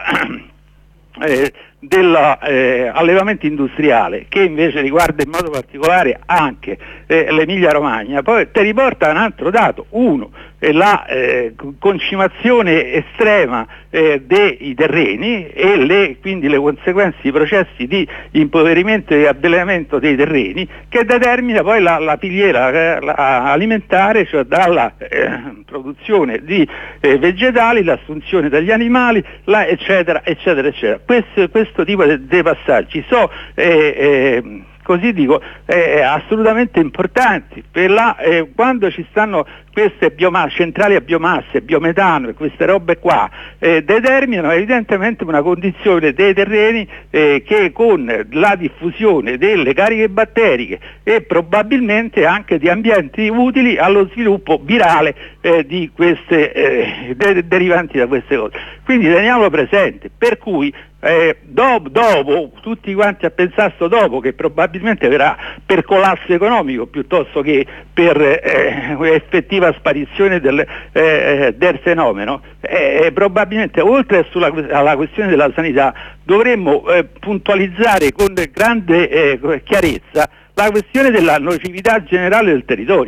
Eh, dell'allevamento eh, industriale, che invece riguarda in modo particolare anche eh, l'Emilia Romagna, poi ti riporta un altro dato, uno, eh, la eh, concimazione estrema eh, dei terreni e le, quindi le conseguenze, i processi di impoverimento e avvelenamento dei terreni che determina poi la, la filiera eh, la alimentare, cioè dalla eh, produzione di eh, vegetali, l'assunzione degli animali, la, eccetera eccetera eccetera. Questo, questo tipo di passaggi sono eh, eh, così dico eh, assolutamente importanti per la, eh, quando ci stanno queste biomasse, centrali a biomasse, biometano e queste robe qua eh, determinano evidentemente una condizione dei terreni eh, che con la diffusione delle cariche batteriche e probabilmente anche di ambienti utili allo sviluppo virale eh, di queste eh, de- derivanti da queste cose. Quindi teniamolo presente, per cui Eh, dopo, dopo, tutti quanti a pensare sto dopo, che probabilmente verrà per collasso economico piuttosto che per eh, effettiva sparizione del, eh, del fenomeno, eh, probabilmente oltre sulla, alla questione della sanità dovremmo eh, puntualizzare con grande eh, chiarezza la questione della nocività generale del territorio.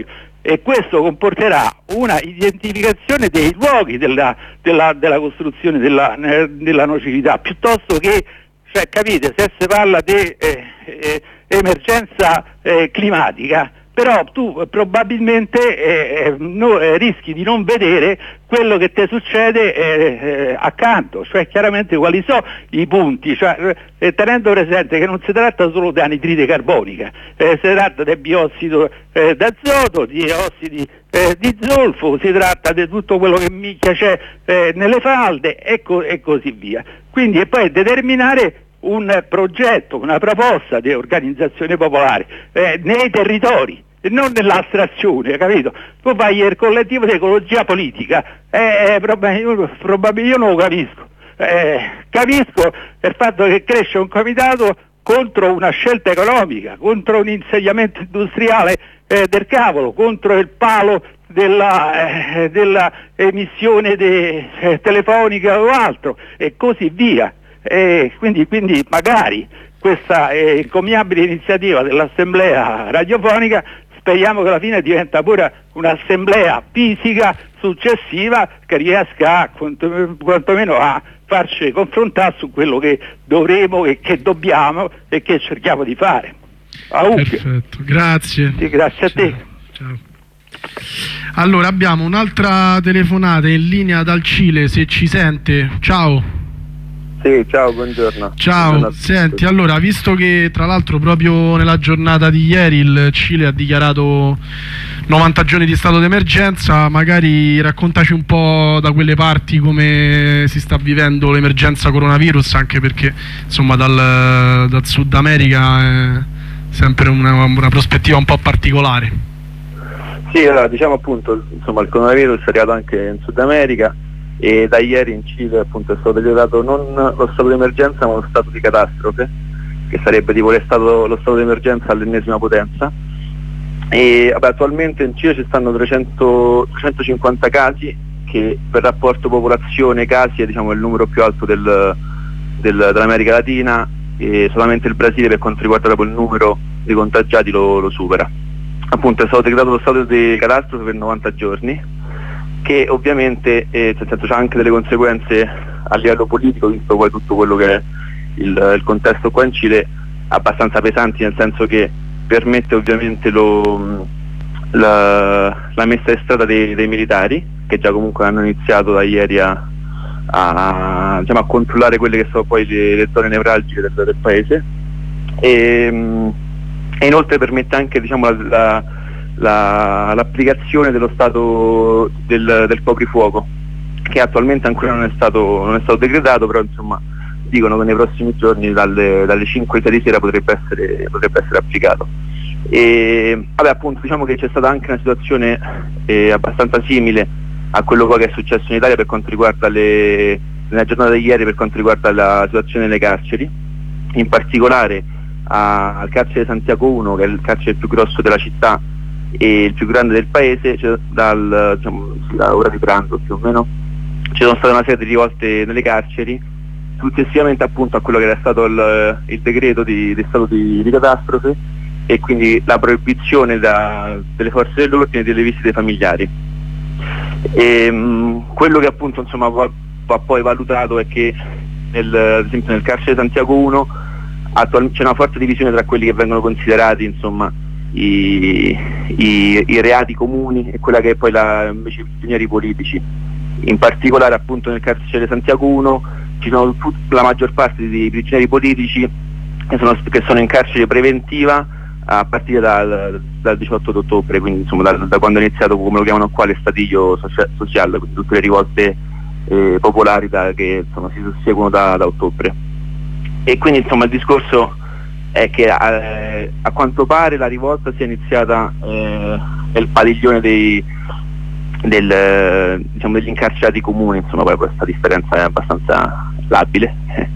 e questo comporterà una identificazione dei luoghi della, della, della costruzione della, della nocività, piuttosto che, cioè, capite, se si parla di eh, eh, emergenza eh, climatica, però tu probabilmente eh, no, eh, rischi di non vedere quello che ti succede eh, eh, accanto, cioè chiaramente quali sono i punti, cioè, eh, tenendo presente che non si tratta solo di anidride carbonica, eh, si tratta di biossido eh, d'azoto, di ossidi eh, di zolfo, si tratta di tutto quello che minchia c'è eh, nelle falde e, co- e così via. Quindi e poi determinare un progetto, una proposta di organizzazione popolare eh, nei territori, non nell'astrazione, capito? Tu fai il collettivo di ecologia politica, eh, eh, probabilmente io non lo capisco, eh, capisco il fatto che cresce un comitato contro una scelta economica, contro un insediamento industriale eh, del cavolo, contro il palo della, eh, della emissione de, eh, telefonica o altro e così via. Eh, quindi, quindi magari questa eh, encomiabile iniziativa dell'assemblea radiofonica speriamo che alla fine diventa pure un'assemblea fisica successiva che riesca a, quanto, quantomeno a farci confrontare su quello che dovremo e che dobbiamo e che cerchiamo di fare. Perfetto, grazie. Sì, grazie a te. Ciao. Allora abbiamo un'altra telefonata in linea dal Cile, se ci sente. Ciao. Sì, ciao, buongiorno. Ciao, buongiorno senti, allora, visto che tra l'altro proprio nella giornata di ieri il Cile ha dichiarato novanta giorni di stato d'emergenza, magari raccontaci un po' da quelle parti come si sta vivendo l'emergenza coronavirus, anche perché insomma dal, dal Sud America è sempre una, una prospettiva un po' particolare. Sì, allora diciamo appunto, insomma il coronavirus è arrivato anche in Sud America e da ieri in Cile appunto è stato decretato non lo stato d'emergenza ma lo stato di catastrofe, che sarebbe tipo lo stato, lo stato d'emergenza all'ennesima potenza. E vabbè, attualmente in Cile ci stanno trecento, trecentocinquanta casi, che per rapporto popolazione casi è diciamo il numero più alto del, del, dell'America Latina, e solamente il Brasile per quanto riguarda proprio il numero di contagiati lo, lo supera. Appunto è stato decretato lo stato di catastrofe per novanta giorni, che ovviamente eh, nel senso, c'ha anche delle conseguenze a livello politico, visto poi tutto quello che è il, il contesto qua in Cile, abbastanza pesanti, nel senso che permette ovviamente lo, la, la messa in strada dei, dei militari, che già comunque hanno iniziato da ieri a, a, diciamo, a controllare quelle che sono poi le, le zone nevralgiche del, del paese, e, e inoltre permette anche diciamo, la, la La, l'applicazione dello stato del, del coprifuoco, che attualmente ancora non è stato, non è stato decretato, però insomma dicono che nei prossimi giorni dalle, dalle cinque sei di sera potrebbe essere, potrebbe essere applicato. E vabbè, appunto diciamo che c'è stata anche una situazione eh, abbastanza simile a quello che è successo in Italia per quanto riguarda le, nella giornata di ieri per quanto riguarda la situazione nelle carceri, in particolare a, al carcere Santiago uno, che è il carcere più grosso della città e il più grande del paese, cioè dal, diciamo, da ora di pranzo più o meno ci sono state una serie di rivolte nelle carceri successivamente appunto a quello che era stato il, il decreto di, di stato di, di catastrofe, e quindi la proibizione da, delle forze dell'ordine e delle visite familiari. E, mh, quello che appunto insomma va, va poi valutato è che nel, ad esempio nel carcere Santiago uno attualmente c'è una forte divisione tra quelli che vengono considerati insomma I, i, i reati comuni e quella che è poi la, invece i prigionieri politici. In particolare appunto nel carcere Santiago uno ci sono tut, la maggior parte di prigionieri politici che sono, che sono in carcere preventiva a partire dal, dal diciotto ottobre, quindi insomma da, da quando è iniziato, come lo chiamano qua, l'estadio socia, sociale, quindi tutte le rivolte eh, popolari da, che insomma si susseguono da, da ottobre. E quindi insomma il discorso è che eh, a quanto pare la rivolta sia iniziata eh, nel padiglione dei, del, diciamo, degli incarcerati comuni, insomma poi questa differenza è abbastanza labile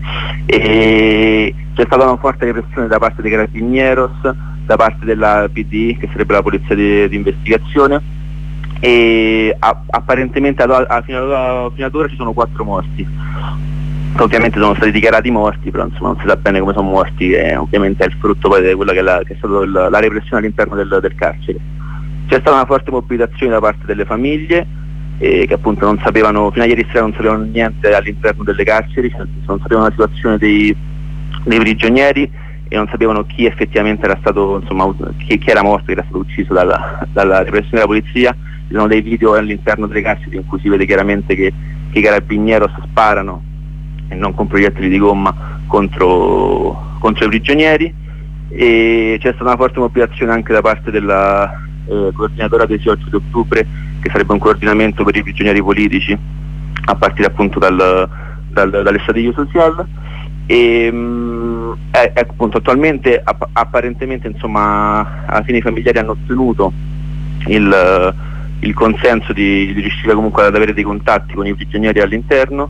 e c'è stata una forte repressione da parte dei Carabinieros, da parte della P D I, che sarebbe la polizia di, di investigazione, e a, apparentemente a, a, fino, a, fino ad ora ci sono quattro morti. Ovviamente sono stati dichiarati morti, però insomma non si sa bene come sono morti, e ovviamente è il frutto poi di quella che è, la, che è stata la, la repressione all'interno del, del carcere. C'è stata una forte mobilitazione da parte delle famiglie eh, che appunto non sapevano, fino a ieri sera non sapevano niente all'interno delle carceri, cioè non sapevano la situazione dei, dei prigionieri e non sapevano chi effettivamente era stato, insomma, chi, chi era morto, chi era stato ucciso dalla, dalla repressione della polizia. Ci sono dei video all'interno delle carceri in cui si vede chiaramente che, che i carabinieri sparano, e non con proiettili di gomma, contro, contro i prigionieri, e c'è stata una forte mobilitazione anche da parte della eh, coordinatore adesivo di ottobre, che sarebbe un coordinamento per i prigionieri politici a partire appunto dal, dal, dall'estadio social. E mh, è, è appunto attualmente app- apparentemente insomma alla fine i familiari hanno ottenuto il, il consenso di, di riuscire comunque ad avere dei contatti con i prigionieri all'interno,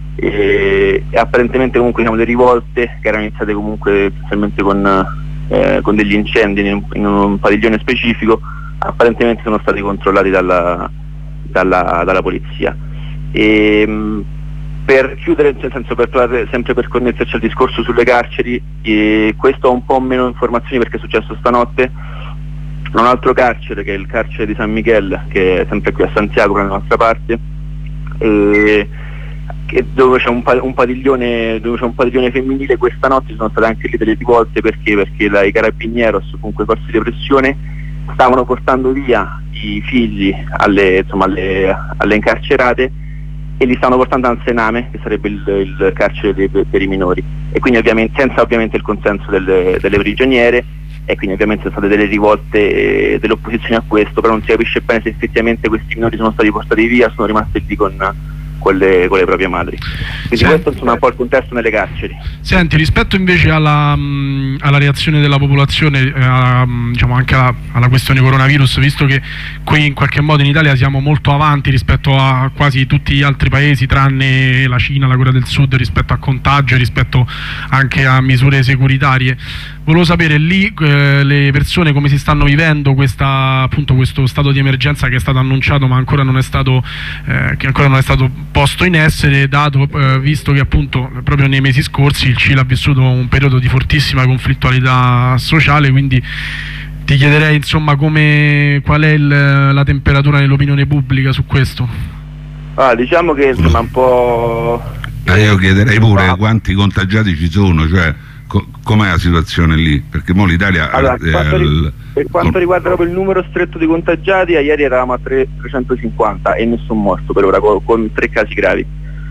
e, e apparentemente comunque diciamo, le rivolte che erano iniziate comunque essenzialmente con, eh, con degli incendi in un, in un padiglione specifico apparentemente sono stati controllati dalla, dalla, dalla polizia. E, mh, per chiudere, nel senso per parlare sempre per connetterci al discorso sulle carceri, eh, questo ha un po' meno informazioni perché è successo stanotte in un altro carcere che è il carcere di San Miguel, che è sempre qui a Santiago dalla nostra parte, eh, che dove c'è un, pa- un padiglione dove c'è un padiglione femminile. Questa notte ci sono state anche lì delle rivolte perché, perché la, i carabinieros, comunque i corsi di repressione, stavano portando via i figli alle, insomma, alle, alle incarcerate e li stanno portando al Sename, che sarebbe il, il carcere dei, per i minori, e quindi ovviamente senza ovviamente il consenso delle, delle prigioniere, e quindi ovviamente sono state delle rivolte eh, delle opposizioni a questo, però non si capisce bene se effettivamente questi minori sono stati portati via, sono rimasti lì con, con, le, con le proprie madri. Quindi sì, questo insomma è un po' il contesto nelle carceri. Senti, rispetto invece alla, mh, alla reazione della popolazione, eh, alla, mh, diciamo anche alla, alla questione coronavirus, visto che qui in qualche modo in Italia siamo molto avanti rispetto a quasi tutti gli altri paesi tranne la Cina, la Corea del Sud, rispetto a contagio, rispetto anche a misure securitarie, volevo sapere lì eh, le persone come si stanno vivendo questa, appunto, questo stato di emergenza che è stato annunciato ma ancora non è stato, eh, che ancora non è stato posto in essere, dato eh, visto che appunto proprio nei mesi scorsi il Cile ha vissuto un periodo di fortissima conflittualità sociale, quindi ti chiederei insomma come, qual è il, la temperatura nell'opinione pubblica su questo. Ah, diciamo che insomma un po'... Eh, io chiederei pure ah. quanti contagiati ci sono, cioè co- com'è la situazione lì, perché mo l'Italia allora, è quanto ri- al... per quanto riguarda proprio il numero stretto di contagiati, ieri eravamo a tre, trecentocinquanta e nessun morto per ora, con, con tre casi gravi.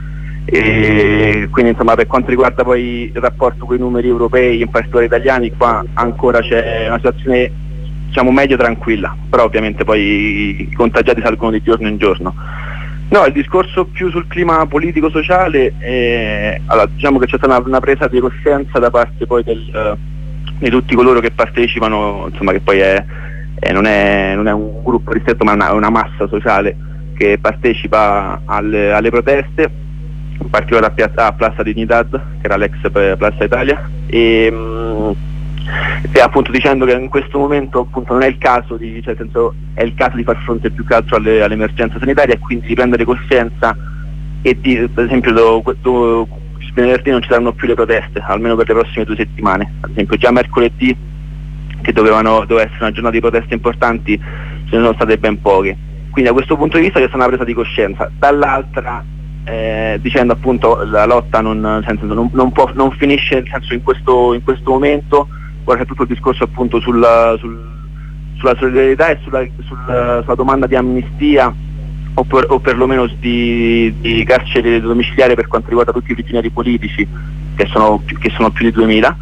E quindi insomma per quanto riguarda poi il rapporto con i numeri europei, in particolare italiani, qua ancora c'è una situazione diciamo medio tranquilla, però ovviamente poi i contagiati salgono di giorno in giorno. No, il discorso più sul clima politico-sociale, eh, allora, diciamo che c'è stata una, una presa di coscienza da parte poi del, uh, di tutti coloro che partecipano, insomma che poi è, è, non, è, non è un gruppo ristretto ma è una, una massa sociale che partecipa alle, alle proteste, in particolare a, Piazza, a Plaza Dignidad, che era l'ex Plaza Italia, e, mh, e appunto dicendo che in questo momento appunto non è il caso di, cioè nel senso è il caso di far fronte più che altro alle, all'emergenza sanitaria e quindi di prendere coscienza e di, per esempio do, do, il venerdì non ci saranno più le proteste, almeno per le prossime due settimane. Ad esempio già mercoledì, che dovevano, doveva essere una giornata di proteste importanti, ce ne sono state ben poche, quindi da questo punto di vista c'è stata una presa di coscienza. Dall'altra Eh, dicendo appunto la lotta non, nel senso, non, non, può, non finisce nel senso in questo, in questo momento, guarda tutto il discorso appunto sulla, sul, sulla solidarietà e sulla, sulla, sulla domanda di amnistia o, per, o perlomeno di, di carcere domiciliare per quanto riguarda tutti i prigionieri politici che sono, che sono più di duemila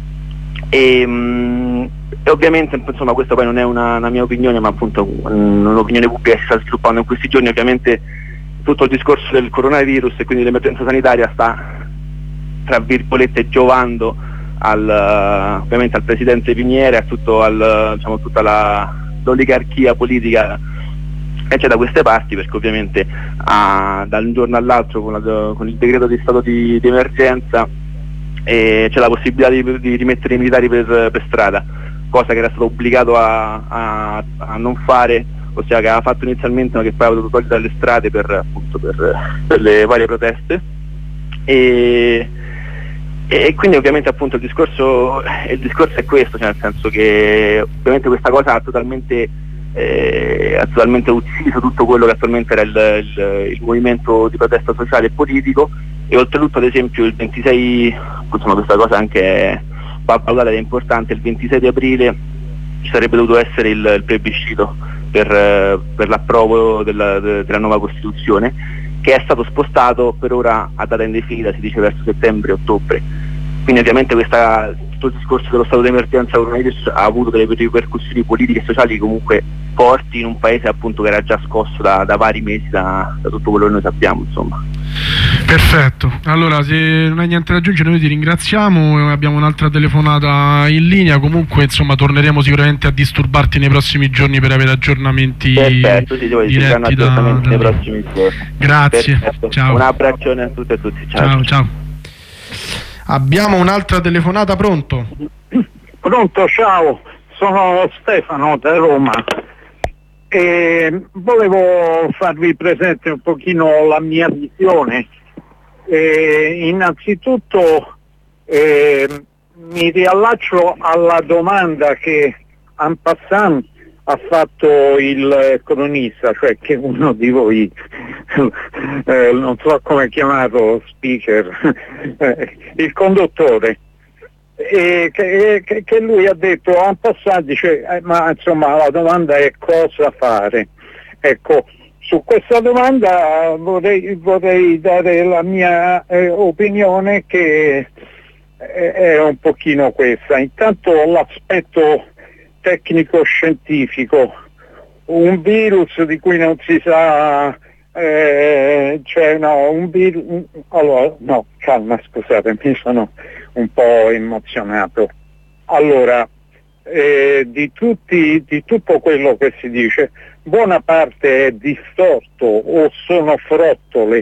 e, mh, e ovviamente insomma questa poi non è una, una mia opinione ma appunto un'opinione pubblica che si sta sviluppando in questi giorni. Ovviamente tutto il discorso del coronavirus e quindi l'emergenza sanitaria sta tra virgolette giovando al, ovviamente al presidente Piñera e a tutto al, diciamo, tutta la, l'oligarchia politica che c'è da queste parti, perché ovviamente ah, da un giorno all'altro con, la, con il decreto di stato di, di emergenza eh, c'è la possibilità di, di rimettere i militari per, per strada, cosa che era stato obbligato a, a, a non fare, ossia che aveva fatto inizialmente ma che poi aveva dovuto togliere dalle strade per, appunto, per, per le varie proteste e, e quindi ovviamente appunto il discorso, il discorso è questo, cioè nel senso che ovviamente questa cosa ha totalmente eh, ha totalmente ucciso tutto quello che attualmente era il, il, il movimento di protesta sociale e politico, e oltretutto ad esempio il ventisei, insomma questa cosa anche va valutata ed è importante, il ventisei di aprile ci sarebbe dovuto essere il, il plebiscito per, per l'approvo della, della nuova Costituzione, che è stato spostato per ora a data indefinita, si dice verso settembre-ottobre. Quindi ovviamente questa, tutto il discorso dello stato d'emergenza coronavirus ha avuto delle ripercussioni politiche e sociali comunque forti in un paese appunto che era già scosso da, da vari mesi da, da tutto quello che noi sappiamo, insomma. Perfetto, allora se non hai niente da aggiungere noi ti ringraziamo, abbiamo un'altra telefonata in linea, comunque insomma torneremo sicuramente a disturbarti nei prossimi giorni per avere aggiornamenti. Perfetto, sì, diretti da, da... nei prossimi giorni. Grazie. Perfetto. Ciao. Un abbraccione a tutti e a tutti. Ciao. Ciao, ciao. Abbiamo un'altra telefonata, pronto? Pronto, ciao, sono Stefano da Roma e volevo farvi presente un pochino la mia visione. E innanzitutto eh, mi riallaccio alla domanda che en passant ha fatto il cronista, cioè che uno di voi, eh, non so come chiamato, speaker, eh, il conduttore, e che, che, che lui ha detto en passant, dice eh, ma insomma la domanda è cosa fare. Ecco, su questa domanda vorrei, vorrei dare la mia eh, opinione, che è, è un pochino questa. Intanto l'aspetto tecnico-scientifico, un virus di cui non si sa, eh, cioè no, un virus, allora, no, calma, scusate, mi sono un po' emozionato. Allora, eh, di, tutti, di tutto quello che si dice, buona parte è distorto o sono frottole,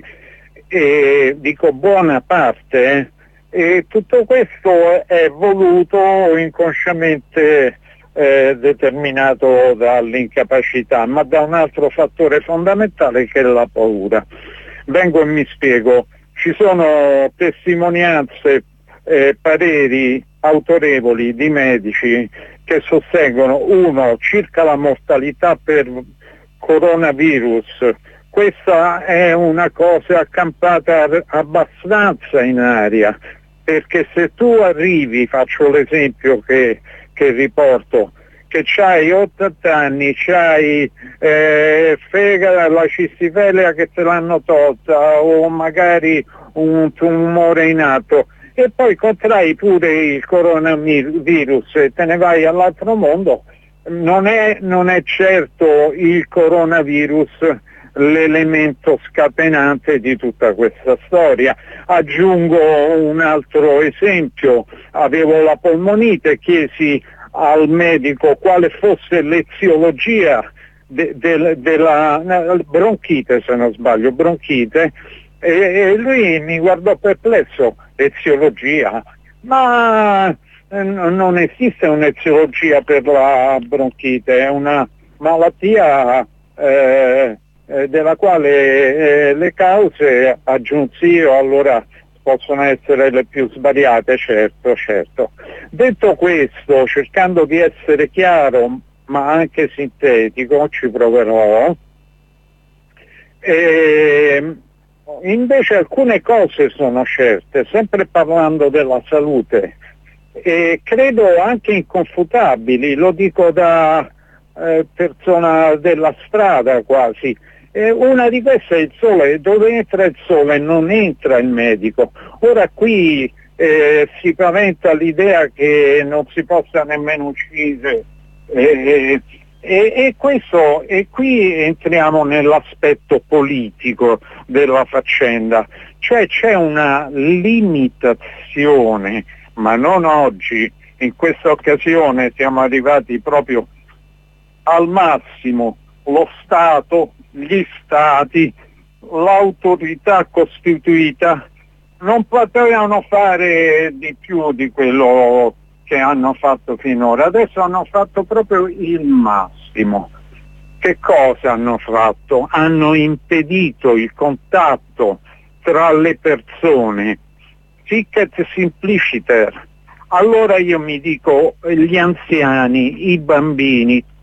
e dico buona parte, eh, e tutto questo è voluto inconsciamente eh, determinato dall'incapacità, ma da un altro fattore fondamentale che è la paura. Vengo e mi spiego. Ci sono testimonianze, eh, pareri autorevoli di medici che sostengono, uno, circa la mortalità per coronavirus. Questa è una cosa accampata abbastanza in aria, perché se tu arrivi, faccio l'esempio che, che riporto, che c'hai ottanta anni, c'hai eh, fega, la cistifellea che te l'hanno tolta, o magari un tumore in atto, e poi contrai pure il coronavirus e te ne vai all'altro mondo, non è, non è certo il coronavirus l'elemento scatenante di tutta questa storia. Aggiungo un altro esempio: avevo la polmonite, chiesi al medico quale fosse l'eziologia de, de, della bronchite, se non sbaglio, bronchite, e, e lui mi guardò perplesso. Eziologia? Ma eh, non esiste un'eziologia per la bronchite, è una malattia eh, eh, della quale eh, le cause, aggiunsi io, allora possono essere le più svariate, certo, certo. Detto questo, cercando di essere chiaro ma anche sintetico, ci proverò, e invece alcune cose sono certe, sempre parlando della salute, e credo anche inconfutabili, lo dico da eh, persona della strada quasi. Eh, una di queste è il sole. Dove entra il sole non entra il medico. Ora qui eh, si paventa l'idea che non si possa nemmeno uccidere, eh, e, e questo, e qui entriamo nell'aspetto politico della faccenda, cioè c'è una limitazione, ma non oggi, in questa occasione siamo arrivati proprio al massimo, lo Stato, gli Stati, l'autorità costituita non potevano fare di più di quello che hanno fatto finora. Adesso hanno fatto proprio il massimo. Che cosa hanno fatto? Hanno impedito il contatto tra le persone, sic et simpliciter. Allora io mi dico, gli anziani, i bambini,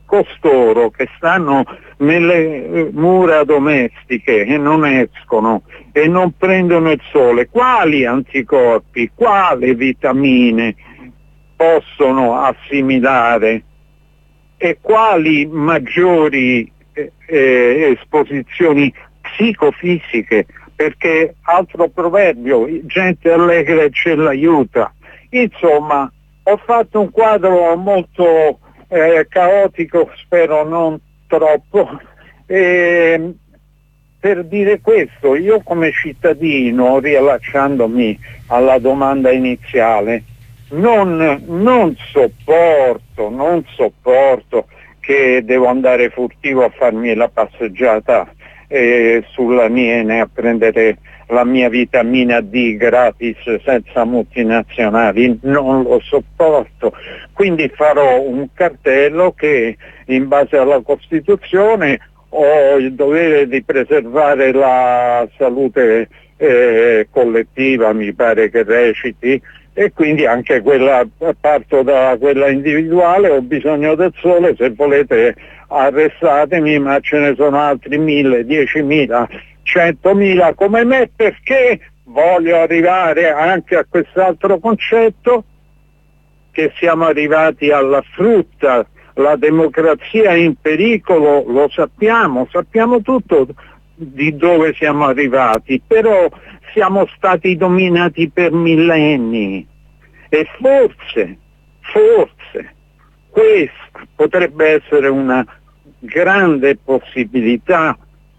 costoro che stanno nelle mura domestiche e non escono e non prendono il sole, quali anticorpi, quali vitamine possono assimilare e quali maggiori eh, eh, esposizioni psicofisiche, perché altro proverbio, gente allegra ce l'aiuta. Insomma, ho fatto un quadro molto eh, caotico, spero non troppo, eh, per dire questo. Io come cittadino, riallacciandomi alla domanda iniziale, non, non sopporto, non sopporto che devo andare furtivo a farmi la passeggiata eh, sulla Niene a prendere la mia vitamina D gratis senza multinazionali, non lo sopporto. Quindi farò un cartello che in base alla Costituzione ho il dovere di preservare la salute eh, collettiva, mi pare che reciti, e quindi anche quella, parto da quella individuale, ho bisogno del sole, se volete arrestatemi, ma ce ne sono altri mille, diecimila, centomila come me, perché voglio arrivare anche a quest'altro concetto, che siamo arrivati alla frutta, la democrazia è in pericolo, lo sappiamo, sappiamo tutto di dove siamo arrivati, però siamo stati dominati per millenni e forse, forse questa potrebbe essere una grande possibilità,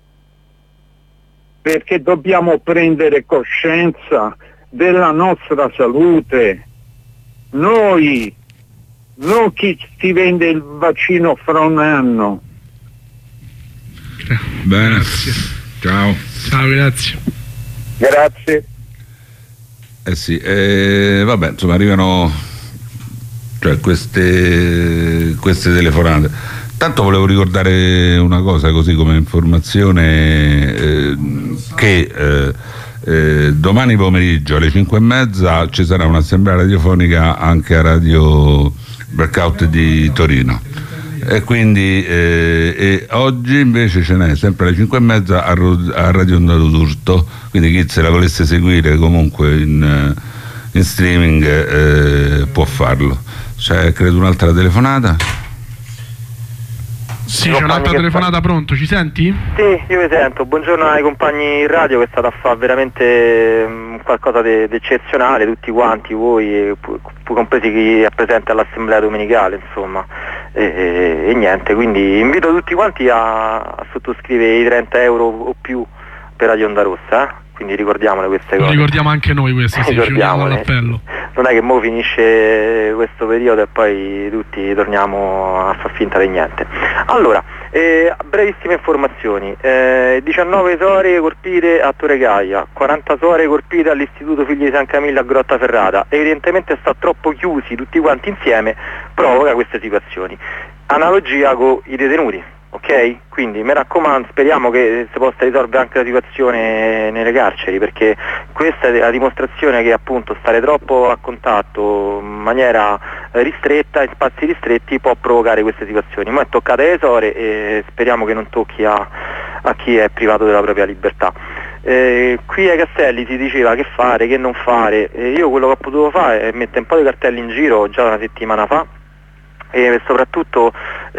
perché dobbiamo prendere coscienza della nostra salute. Noi, non chi ti vende il vaccino fra un anno. Bene, grazie. Ciao. Ciao, grazie. Grazie. Eh sì, eh, vabbè, insomma arrivano cioè, queste, queste telefonate. Tanto volevo ricordare una cosa così come informazione, eh, che eh, eh, domani pomeriggio alle cinque e mezza ci sarà un'assemblea radiofonica anche a Radio Breakout di Torino. E quindi eh, e oggi invece ce n'è sempre alle cinque e mezza a, a Radio Onda d'Urto, quindi chi se la volesse seguire comunque in, in streaming eh, può farlo. C'è credo un'altra telefonata. Sì, c'è un'altra telefonata, pronto, ci senti? Sì, io vi sento. Buongiorno ai compagni in radio, che è stata a fare veramente um, qualcosa di eccezionale, tutti quanti, voi, pu- pu- compresi chi è presente all'assemblea domenicale, insomma, e, e, e niente, quindi invito tutti quanti a, a sottoscrivere i trenta euro o più per Radio Onda Rossa, eh? Quindi ricordiamole queste cose. Lo ricordiamo anche noi questo, sì, ci uniamo all'appello. Non è che mo finisce questo periodo e poi tutti torniamo a far finta di niente. Allora, eh, brevissime informazioni. Eh, diciannove suore colpite a Torre Gaia, quaranta suore colpite all'Istituto Figli di San Camillo a Grottaferrata. Evidentemente sta troppo chiusi tutti quanti insieme, provoca queste situazioni. Analogia con i detenuti. Ok? Quindi mi raccomando, speriamo che si possa risolvere anche la situazione nelle carceri, perché questa è la dimostrazione che appunto stare troppo a contatto in maniera ristretta, in spazi ristretti, può provocare queste situazioni. Ma è toccata alle suore e speriamo che non tocchi a, a chi è privato della propria libertà. Eh, qui ai Castelli si diceva che fare, che non fare, eh, io quello che ho potuto fare è mettere un po' di cartelli in giro già una settimana fa, e soprattutto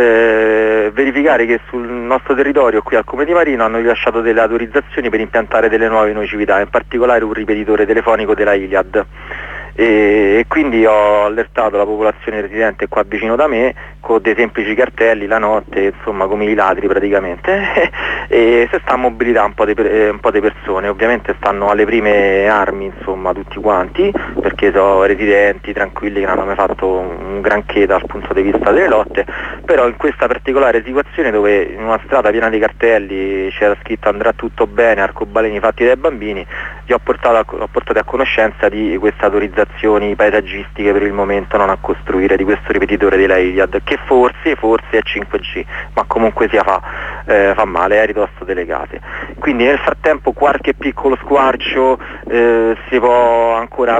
eh, verificare che sul nostro territorio qui al Comune di Marino hanno rilasciato delle autorizzazioni per impiantare delle nuove nocività, in particolare un ripetitore telefonico della Iliad, e, e quindi ho allertato la popolazione residente qua vicino da me con dei semplici cartelli la notte, insomma come i ladri praticamente, e si sta a mobilitare un po' di un po' di persone. Ovviamente stanno alle prime armi, insomma, tutti quanti, perché sono residenti tranquilli che non hanno mai fatto un granché dal punto di vista delle lotte, però in questa particolare situazione, dove in una strada piena di cartelli c'era scritto andrà tutto bene, arcobaleni fatti dai bambini, gli ho portato a, ho portato a conoscenza di queste autorizzazioni paesaggistiche per il momento non a costruire di questo ripetitore della Iliad, che forse, forse è cinque G, ma comunque sia fa, eh, fa male, è a ridosso delle case. Quindi nel frattempo qualche piccolo squarcio eh, si può ancora aprire,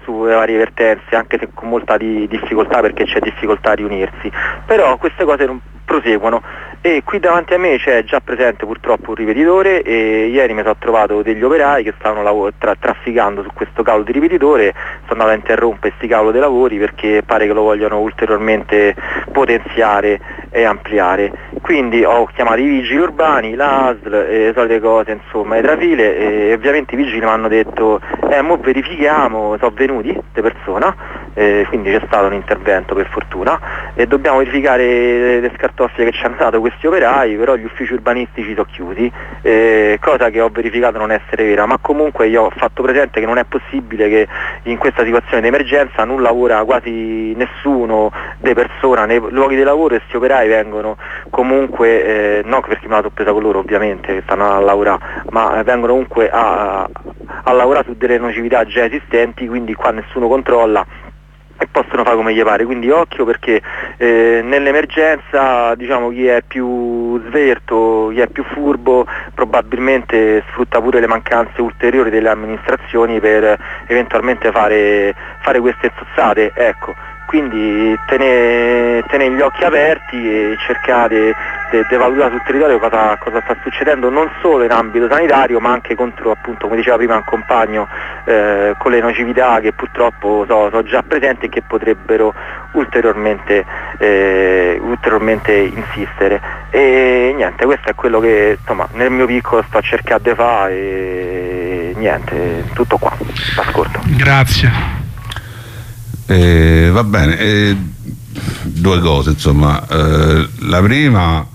sulle varie vertenze, anche se con molta di difficoltà, perché c'è difficoltà a riunirsi, però queste cose non proseguono. E qui davanti a me c'è già presente purtroppo un ripetitore, e ieri mi sono trovato degli operai che stavano lav- tra- trafficando su questo cavolo di ripetitore. Sono andato a interrompere sti cavolo dei lavori perché pare che lo vogliono ulteriormente potenziare e ampliare. Quindi ho chiamato i vigili urbani, l'A S L, e le solite cose, insomma, le trafile, e ovviamente i vigili mi hanno detto eh mo verifichiamo, sono venuti di persona, eh, quindi c'è stato un intervento per fortuna, e dobbiamo verificare le scartoffie che ci hanno dato questi operai, però gli uffici urbanistici sono chiusi, eh, cosa che ho verificato non essere vera, ma comunque io ho fatto presente che non è possibile che in questa situazione di emergenza non lavora quasi nessuno di persona nei luoghi di lavoro, e questi operai vengono comunque, eh, non perché me la sono presa con loro ovviamente, che stanno a lavorare, ma vengono comunque a, a lavorare su delle nocività già esistenti, quindi qua nessuno controlla e possono fare come gli pare, quindi occhio, perché eh, nell'emergenza, diciamo, chi è più sverto, chi è più furbo probabilmente sfrutta pure le mancanze ulteriori delle amministrazioni per eventualmente fare, fare queste zozzate, ecco. Quindi tenere, tenere gli occhi aperti e cercare di valutare sul territorio cosa, cosa sta succedendo, non solo in ambito sanitario, ma anche contro, appunto, come diceva prima un compagno, eh, con le nocività che purtroppo sono so già presenti e che potrebbero ulteriormente, eh, ulteriormente insistere. E niente, questo è quello che, insomma, nel mio piccolo sto cercando di fare, e niente, tutto qua, ascolto. Grazie. Eh, va bene, eh, due cose, insomma. Eh, la prima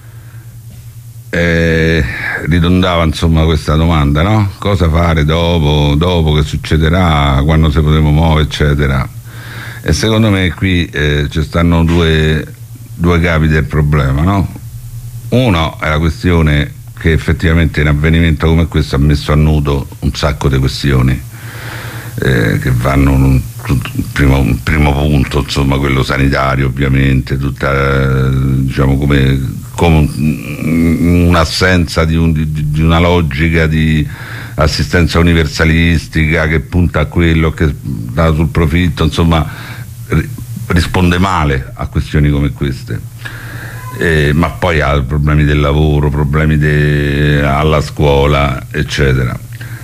eh, ridondava, insomma, questa domanda, no? Cosa fare dopo, dopo che succederà, quando se potremo muovere, eccetera. E secondo me qui eh, ci stanno due, due capi del problema, no? Uno è la questione che effettivamente un avvenimento come questo ha messo a nudo un sacco di questioni eh, che vanno un, primo, un primo punto, insomma, quello sanitario, ovviamente, tutta, diciamo, come, come un'assenza di, un, di, di una logica di assistenza universalistica che punta a quello, che dà sul profitto, insomma, risponde male a questioni come queste. Eh, ma poi ha problemi del lavoro, problemi de, alla scuola, eccetera.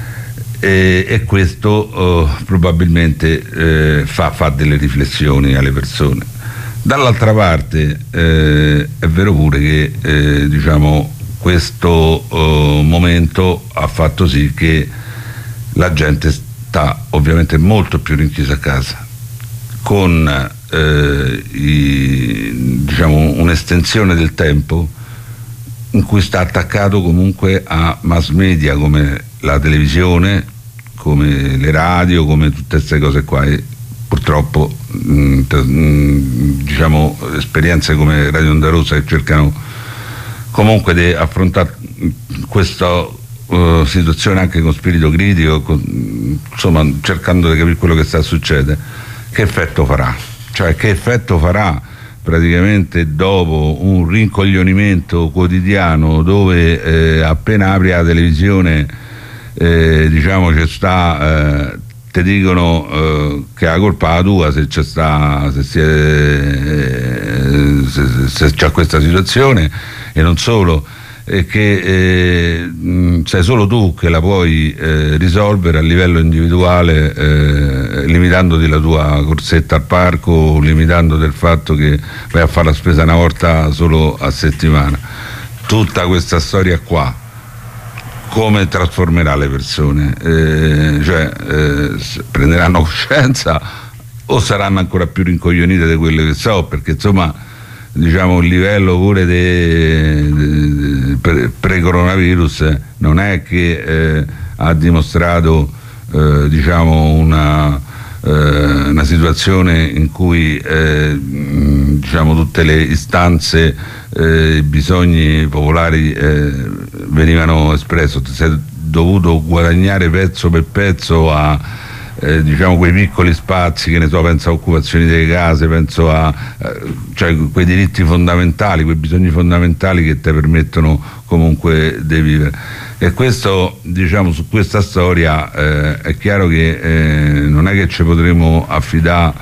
E, e questo eh, probabilmente eh, fa, fa delle riflessioni alle persone. Dall'altra parte eh, è vero pure che eh, diciamo, questo eh, momento ha fatto sì che la gente sta ovviamente molto più rinchiusa a casa, con eh, i, diciamo, un'estensione del tempo in cui sta attaccato comunque a mass media come la televisione, come le radio, come tutte queste cose qua. E purtroppo mh, mh, diciamo, esperienze come Radio Onda Rossa che cercano comunque di affrontare questa uh, situazione anche con spirito critico, con, insomma, cercando di capire quello che sta succedendo, che effetto farà? Cioè, che effetto farà praticamente dopo un rincoglionimento quotidiano dove eh, appena apri la televisione eh, diciamo c'è sta, eh, ti dicono eh, che la colpa è la tua se c'è sta, se, si è, eh, se, se c'è questa situazione, e non solo, e che eh, mh, sei solo tu che la puoi eh, risolvere a livello individuale, eh, limitandoti la tua corsetta al parco, limitandoti il fatto che vai a fare la spesa una volta solo a settimana. Tutta questa storia qua come trasformerà le persone? Eh, cioè eh, prenderanno coscienza o saranno ancora più rincoglionite di quelle che so, perché insomma, diciamo, il livello pure de, de, de, pre-coronavirus non è che eh, ha dimostrato eh, diciamo una, eh, una situazione in cui eh, diciamo, tutte le istanze, eh, i bisogni popolari eh, venivano espressi. Si è dovuto guadagnare pezzo per pezzo a eh, diciamo quei piccoli spazi, che ne so, penso a occupazioni delle case, penso a eh, cioè quei diritti fondamentali, quei bisogni fondamentali che ti permettono comunque di vivere. E questo, diciamo, su questa storia eh, è chiaro che eh, non è che ci potremo affidare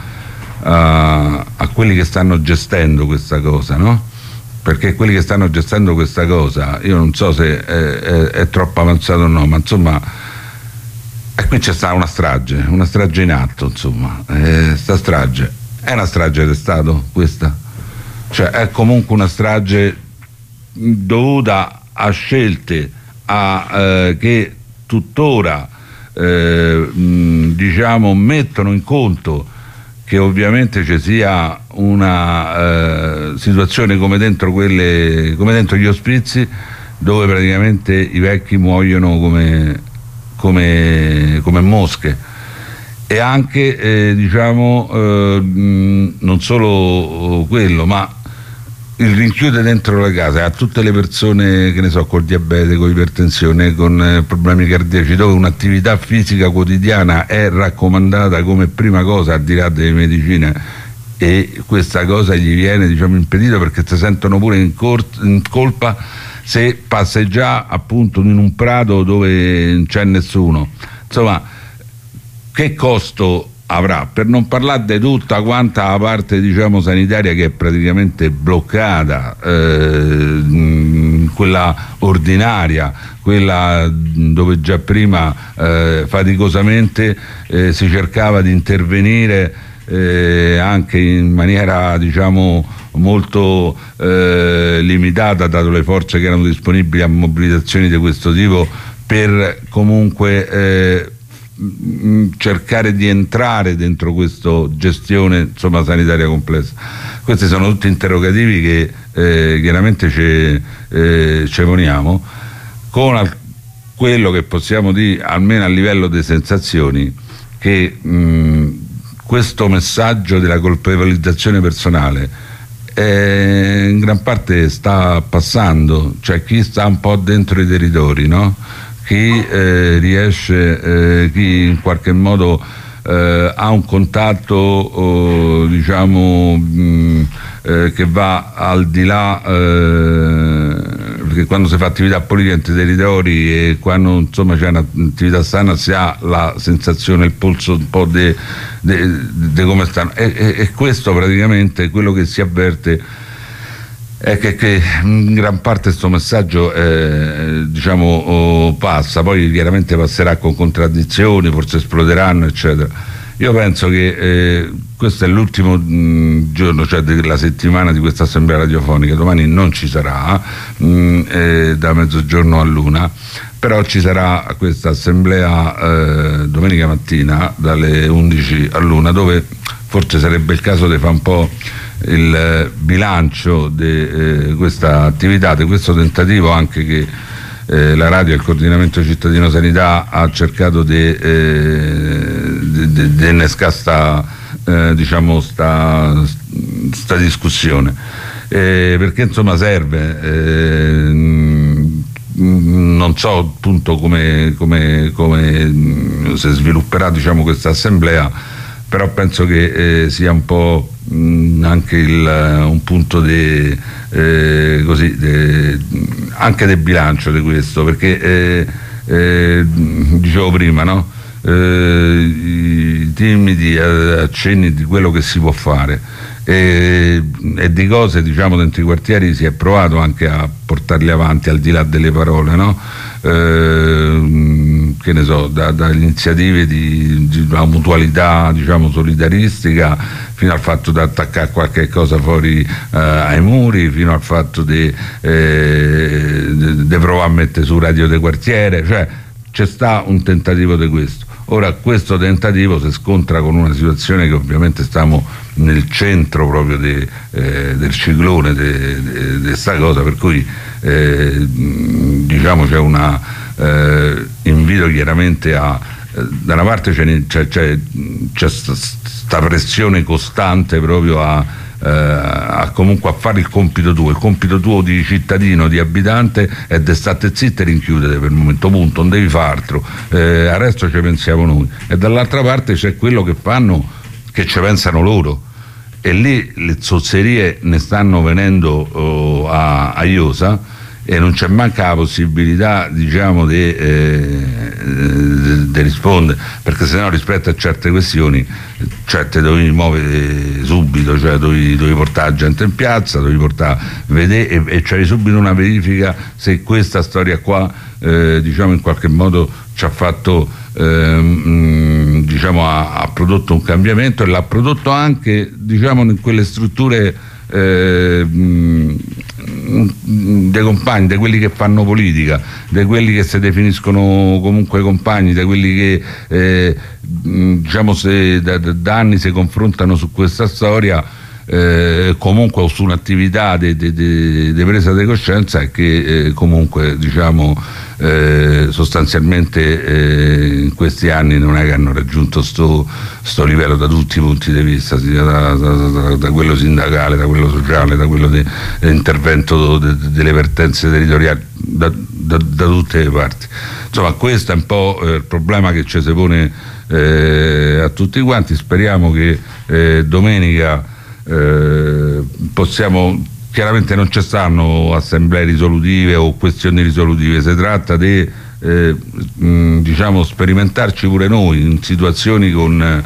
a, a quelli che stanno gestendo questa cosa, no? Perché quelli che stanno gestendo questa cosa, io non so se è, è, è troppo avanzato o no, ma insomma, e qui c'è stata una strage, una strage in atto, insomma, eh, sta strage, è una strage di Stato questa? Cioè è comunque una strage dovuta a scelte a, eh, che tuttora eh, mh, diciamo mettono in conto che ovviamente ci sia una eh, situazione come dentro quelle, come dentro gli ospizi, dove praticamente i vecchi muoiono come, come, come mosche, e anche eh, diciamo eh, mh, non solo quello, ma il rinchiude dentro le case a tutte le persone, che ne so, col diabete, con ipertensione, con eh, problemi cardiaci, dove un'attività fisica quotidiana è raccomandata come prima cosa al di là delle medicine, e questa cosa gli viene, diciamo, impedita perché si sentono pure in, cort- in colpa se passeggia appunto in un prato dove non c'è nessuno. Insomma, che costo avrà? Per non parlare di tutta quanta la parte, diciamo, sanitaria, che è praticamente bloccata, eh, quella ordinaria, quella dove già prima eh, faticosamente eh, si cercava di intervenire eh, anche in maniera, diciamo, molto eh, limitata, dato le forze che erano disponibili a mobilitazioni di questo tipo, per comunque eh, cercare di entrare dentro questa gestione, insomma, sanitaria complessa. Questi sono tutti interrogativi che eh, chiaramente ci, eh, ci poniamo, con al- quello che possiamo dire, almeno a livello di sensazioni, che mh, questo messaggio della colpevolizzazione personale eh, in gran parte sta passando, cioè chi sta un po' dentro i territori, no? Chi eh, riesce, eh, chi in qualche modo eh, ha un contatto, oh, diciamo, mh, eh, che va al di là, eh, perché quando si fa attività politica in territori e quando, insomma, c'è un'attività sana, si ha la sensazione, il polso un po' di come stanno, e, e, e questo praticamente quello che si avverte è che, che in gran parte questo messaggio eh, diciamo oh, passa, poi chiaramente passerà con contraddizioni, forse esploderanno, eccetera. Io penso che eh, questo è l'ultimo mh, giorno, cioè della settimana di questa assemblea radiofonica. Domani non ci sarà mh, eh, da mezzogiorno a luna, però ci sarà questa assemblea eh, domenica mattina dalle undici a luna, dove forse sarebbe il caso di fare un po' il bilancio di eh, questa attività, di questo tentativo anche che eh, la radio e il coordinamento cittadino sanità ha cercato di eh, innescare sta, eh, diciamo sta, sta discussione, eh, perché insomma serve, eh, non so appunto come, come, come si svilupperà, diciamo, questa assemblea, però penso che eh, sia un po' mh, anche il, un punto di eh, così de, anche del bilancio di questo, perché eh, eh, dicevo prima, no? Eh, i timidi accenni di quello che si può fare e, e di cose, diciamo, dentro i quartieri si è provato anche a portarle avanti al di là delle parole, no? Eh, che ne so, da, da iniziative di, di una mutualità, diciamo, solidaristica, fino al fatto di attaccare qualche cosa fuori eh, ai muri, fino al fatto di eh, provare a mettere su radio de quartiere, cioè c'è sta un tentativo di questo. Ora questo tentativo si scontra con una situazione che ovviamente stiamo nel centro proprio de, eh, del ciclone di questa cosa, per cui eh, diciamo c'è una eh, invito chiaramente a eh, da una parte c'è, c'è, c'è, c'è sta, sta pressione costante proprio a eh, a comunque a fare il compito tuo, il compito tuo di cittadino, di abitante è di state zitte e rinchiudete per il momento, punto, non devi fare altro, eh, al resto ci pensiamo noi. E dall'altra parte c'è quello che fanno, che ci pensano loro, e lì le zozzerie ne stanno venendo oh, a, a iosa, e non c'è manca la possibilità, diciamo, di eh, rispondere, perché se no rispetto a certe questioni certe dovevi muovere subito, cioè dovevi, dovevi portare la gente in piazza, dovevi portare vedere, e, e c'avevi subito una verifica se questa storia qua eh, diciamo in qualche modo ci ha fatto ehm, diciamo ha, ha prodotto un cambiamento, e l'ha prodotto anche, diciamo, in quelle strutture eh, dei compagni, di quelli che fanno politica, di quelli che si definiscono comunque compagni, di quelli che eh, diciamo se da, da anni si confrontano su questa storia, eh, comunque o su un'attività di presa di coscienza, e che eh, comunque diciamo eh, sostanzialmente eh, in questi anni non è che hanno raggiunto sto, sto livello da tutti i punti di vista, sia da, da, da, da quello sindacale, da quello sociale, da quello dell'intervento de, de, delle vertenze territoriali, da, da, da tutte le parti. Insomma, questo è un po' eh, il problema che ci si pone eh, a tutti quanti. Speriamo che eh, domenica Eh, possiamo, chiaramente non ci stanno assemblee risolutive o questioni risolutive, si tratta di eh, mh, diciamo sperimentarci pure noi in situazioni con eh,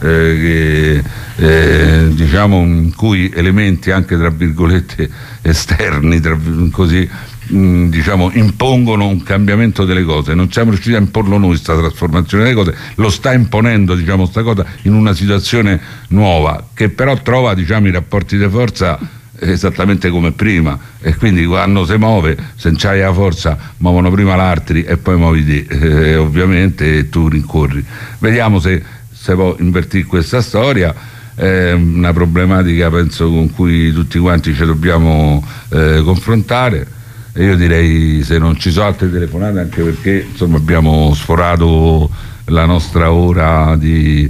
che, eh, diciamo in cui elementi anche tra virgolette esterni, tra, così mh, diciamo impongono un cambiamento delle cose. Non siamo riusciti a imporlo noi questa trasformazione delle cose, lo sta imponendo, diciamo, sta cosa in una situazione nuova, che però trova, diciamo, i rapporti di forza esattamente come prima, e quindi quando si muove, se non c'hai la forza, muovono prima l'altri e poi muovi te, eh, ovviamente, e tu rincorri. Vediamo se se può invertire questa storia. È una problematica, penso, con cui tutti quanti ci dobbiamo eh, confrontare, e io direi, se non ci sono altre telefonate, anche perché insomma abbiamo sforato la nostra ora di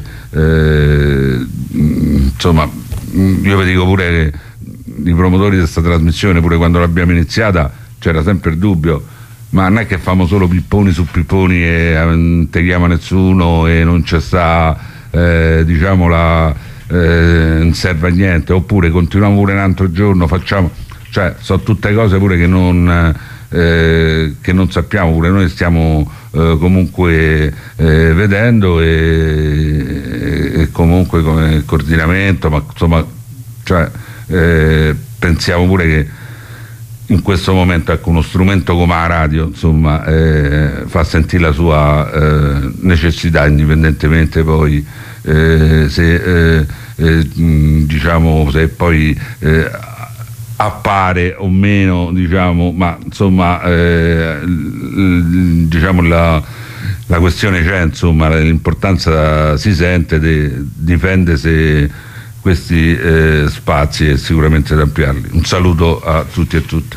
eh, insomma, io vi dico pure che i promotori di questa trasmissione, pure quando l'abbiamo iniziata, c'era sempre il dubbio: ma non è che famo solo pipponi su pipponi e non te chiama nessuno e non c'è sta eh, diciamo la eh, non serve a niente, oppure continuiamo pure un altro giorno, facciamo, cioè sono tutte cose pure che non eh, che non sappiamo, pure noi stiamo eh, comunque eh, vedendo, e, e comunque come coordinamento, ma insomma, cioè eh, pensiamo pure che in questo momento, ecco, uno strumento come la radio, insomma, eh, fa sentire la sua eh, necessità, indipendentemente poi eh, se eh, eh, diciamo se poi eh, appare o meno, diciamo, ma insomma eh, l, diciamo la, la questione c'è, insomma, l'importanza si sente, de, dipende se questi eh, spazi e sicuramente da ampliarli. Un saluto a tutti e tutte.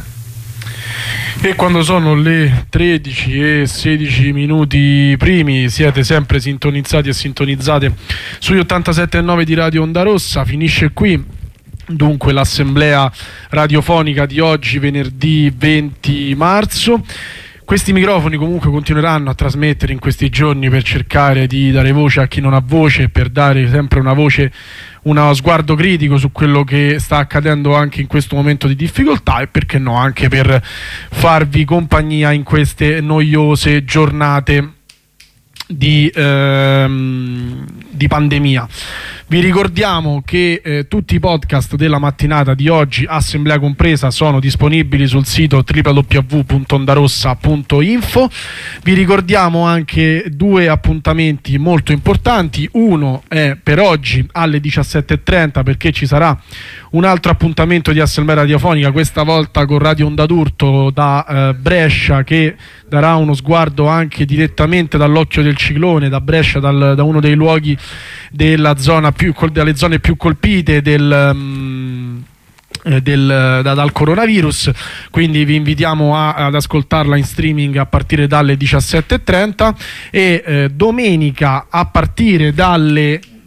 E quando sono le tredici e sedici minuti primi, siete sempre sintonizzati e sintonizzate sugli ottantasette virgola nove di Radio Onda Rossa. Finisce qui dunque l'assemblea radiofonica di oggi, venerdì venti marzo. Questi microfoni comunque continueranno a trasmettere in questi giorni per cercare di dare voce a chi non ha voce, per dare sempre una voce, uno sguardo critico su quello che sta accadendo anche in questo momento di difficoltà, e perché no anche per farvi compagnia in queste noiose giornate di, ehm, di pandemia. Vi ricordiamo che eh, tutti i podcast della mattinata di oggi, assemblea compresa, sono disponibili sul sito w w w punto ondarossa punto info. Vi ricordiamo anche due appuntamenti molto importanti. Uno è per oggi alle diciassette e trenta, perché ci sarà un altro appuntamento di assemblea radiofonica, questa volta con Radio Onda d'Urto da eh, Brescia, che darà uno sguardo anche direttamente dall'occhio del ciclone, da Brescia, dal, da uno dei luoghi della zona più, delle zone più colpite del, um, del, da, dal coronavirus. Quindi vi invitiamo a, ad ascoltarla in streaming a partire dalle diciassette e trenta, e eh, domenica a partire dalle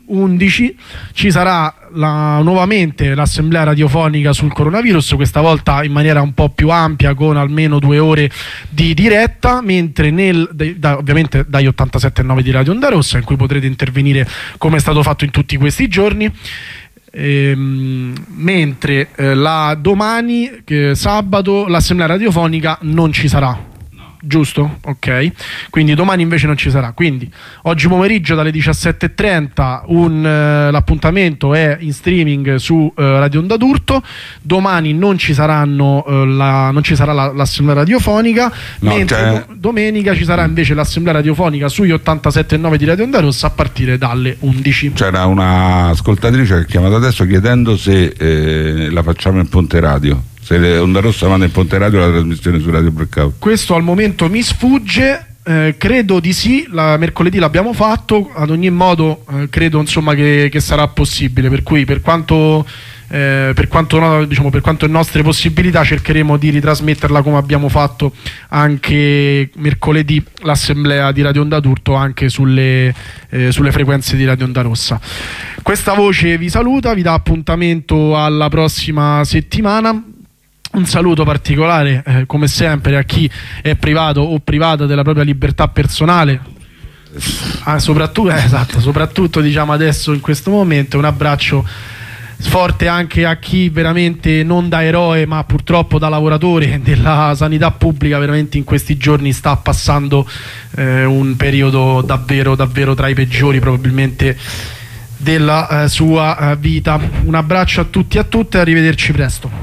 undici ci sarà la, nuovamente l'assemblea radiofonica sul coronavirus, questa volta in maniera un po' più ampia, con almeno due ore di diretta, mentre nel, da, ovviamente dagli ottantasette virgola nove di Radio Onda Rossa, in cui potrete intervenire come è stato fatto in tutti questi giorni. Ehm, mentre eh, la domani eh, sabato l'assemblea radiofonica non ci sarà. Giusto? Ok. Quindi domani invece non ci sarà. Quindi oggi pomeriggio dalle diciassette e trenta un, uh, l'appuntamento è in streaming su uh, Radio Onda d'Urto. Domani non ci saranno uh, la, non ci sarà la, l'assemblea radiofonica, no, mentre cioè... do, domenica ci sarà invece l'assemblea radiofonica sugli ottantasette virgola nove di Radio Onda Rossa a partire dalle undici. C'era una ascoltatrice che ha chiamato adesso chiedendo se eh, la facciamo in Ponte Radio. Se Onda Rossa va nel Ponte Radio la trasmissione su Radio Blackout. Questo al momento mi sfugge, eh, credo di sì, la, mercoledì l'abbiamo fatto, ad ogni modo eh, credo insomma che, che sarà possibile, per cui per quanto, eh, per, quanto no, diciamo, per quanto è nostre possibilità cercheremo di ritrasmetterla come abbiamo fatto anche mercoledì l'assemblea di Radio Onda d'Urto anche sulle, eh, sulle frequenze di Radio Onda Rossa. Questa voce vi saluta, vi dà appuntamento alla prossima settimana. Un saluto particolare eh, come sempre a chi è privato o privata della propria libertà personale, ah, soprattutto, eh, esatto, soprattutto diciamo adesso in questo momento. Un abbraccio forte anche a chi veramente non da eroe ma purtroppo da lavoratore della sanità pubblica veramente in questi giorni sta passando eh, un periodo davvero davvero tra i peggiori probabilmente della eh, sua eh, vita. Un abbraccio a tutti e a tutte e arrivederci presto.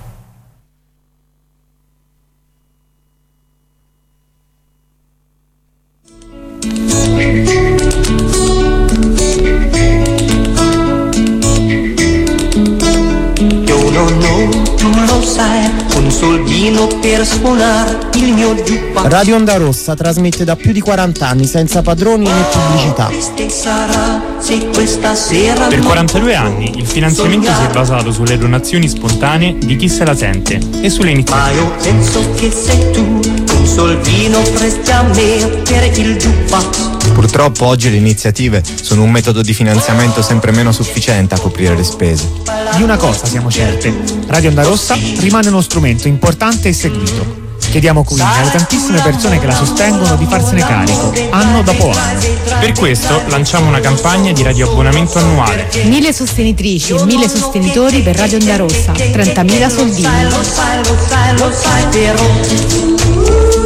Un soldino per suonare il mio jukebox. Radio Onda Rossa trasmette da più di quaranta anni senza padroni né pubblicità. Per quarantadue anni il finanziamento si è basato sulle donazioni spontanee di chi se la sente e sulle iniziative. Ma io penso che sei tu, un soldino presti a me per il jukebox. Purtroppo oggi le iniziative sono un metodo di finanziamento sempre meno sufficiente a coprire le spese. Di una cosa siamo certe: Radio Onda Rossa rimane uno strumento importante e seguito. Chiediamo quindi alle tantissime persone che la sostengono di farsene carico, anno dopo anno. Per questo lanciamo una campagna di radioabbonamento annuale. Mille sostenitrici e mille sostenitori per Radio Onda Rossa, trentamila soldini. Lo sai, lo sai, lo sai, però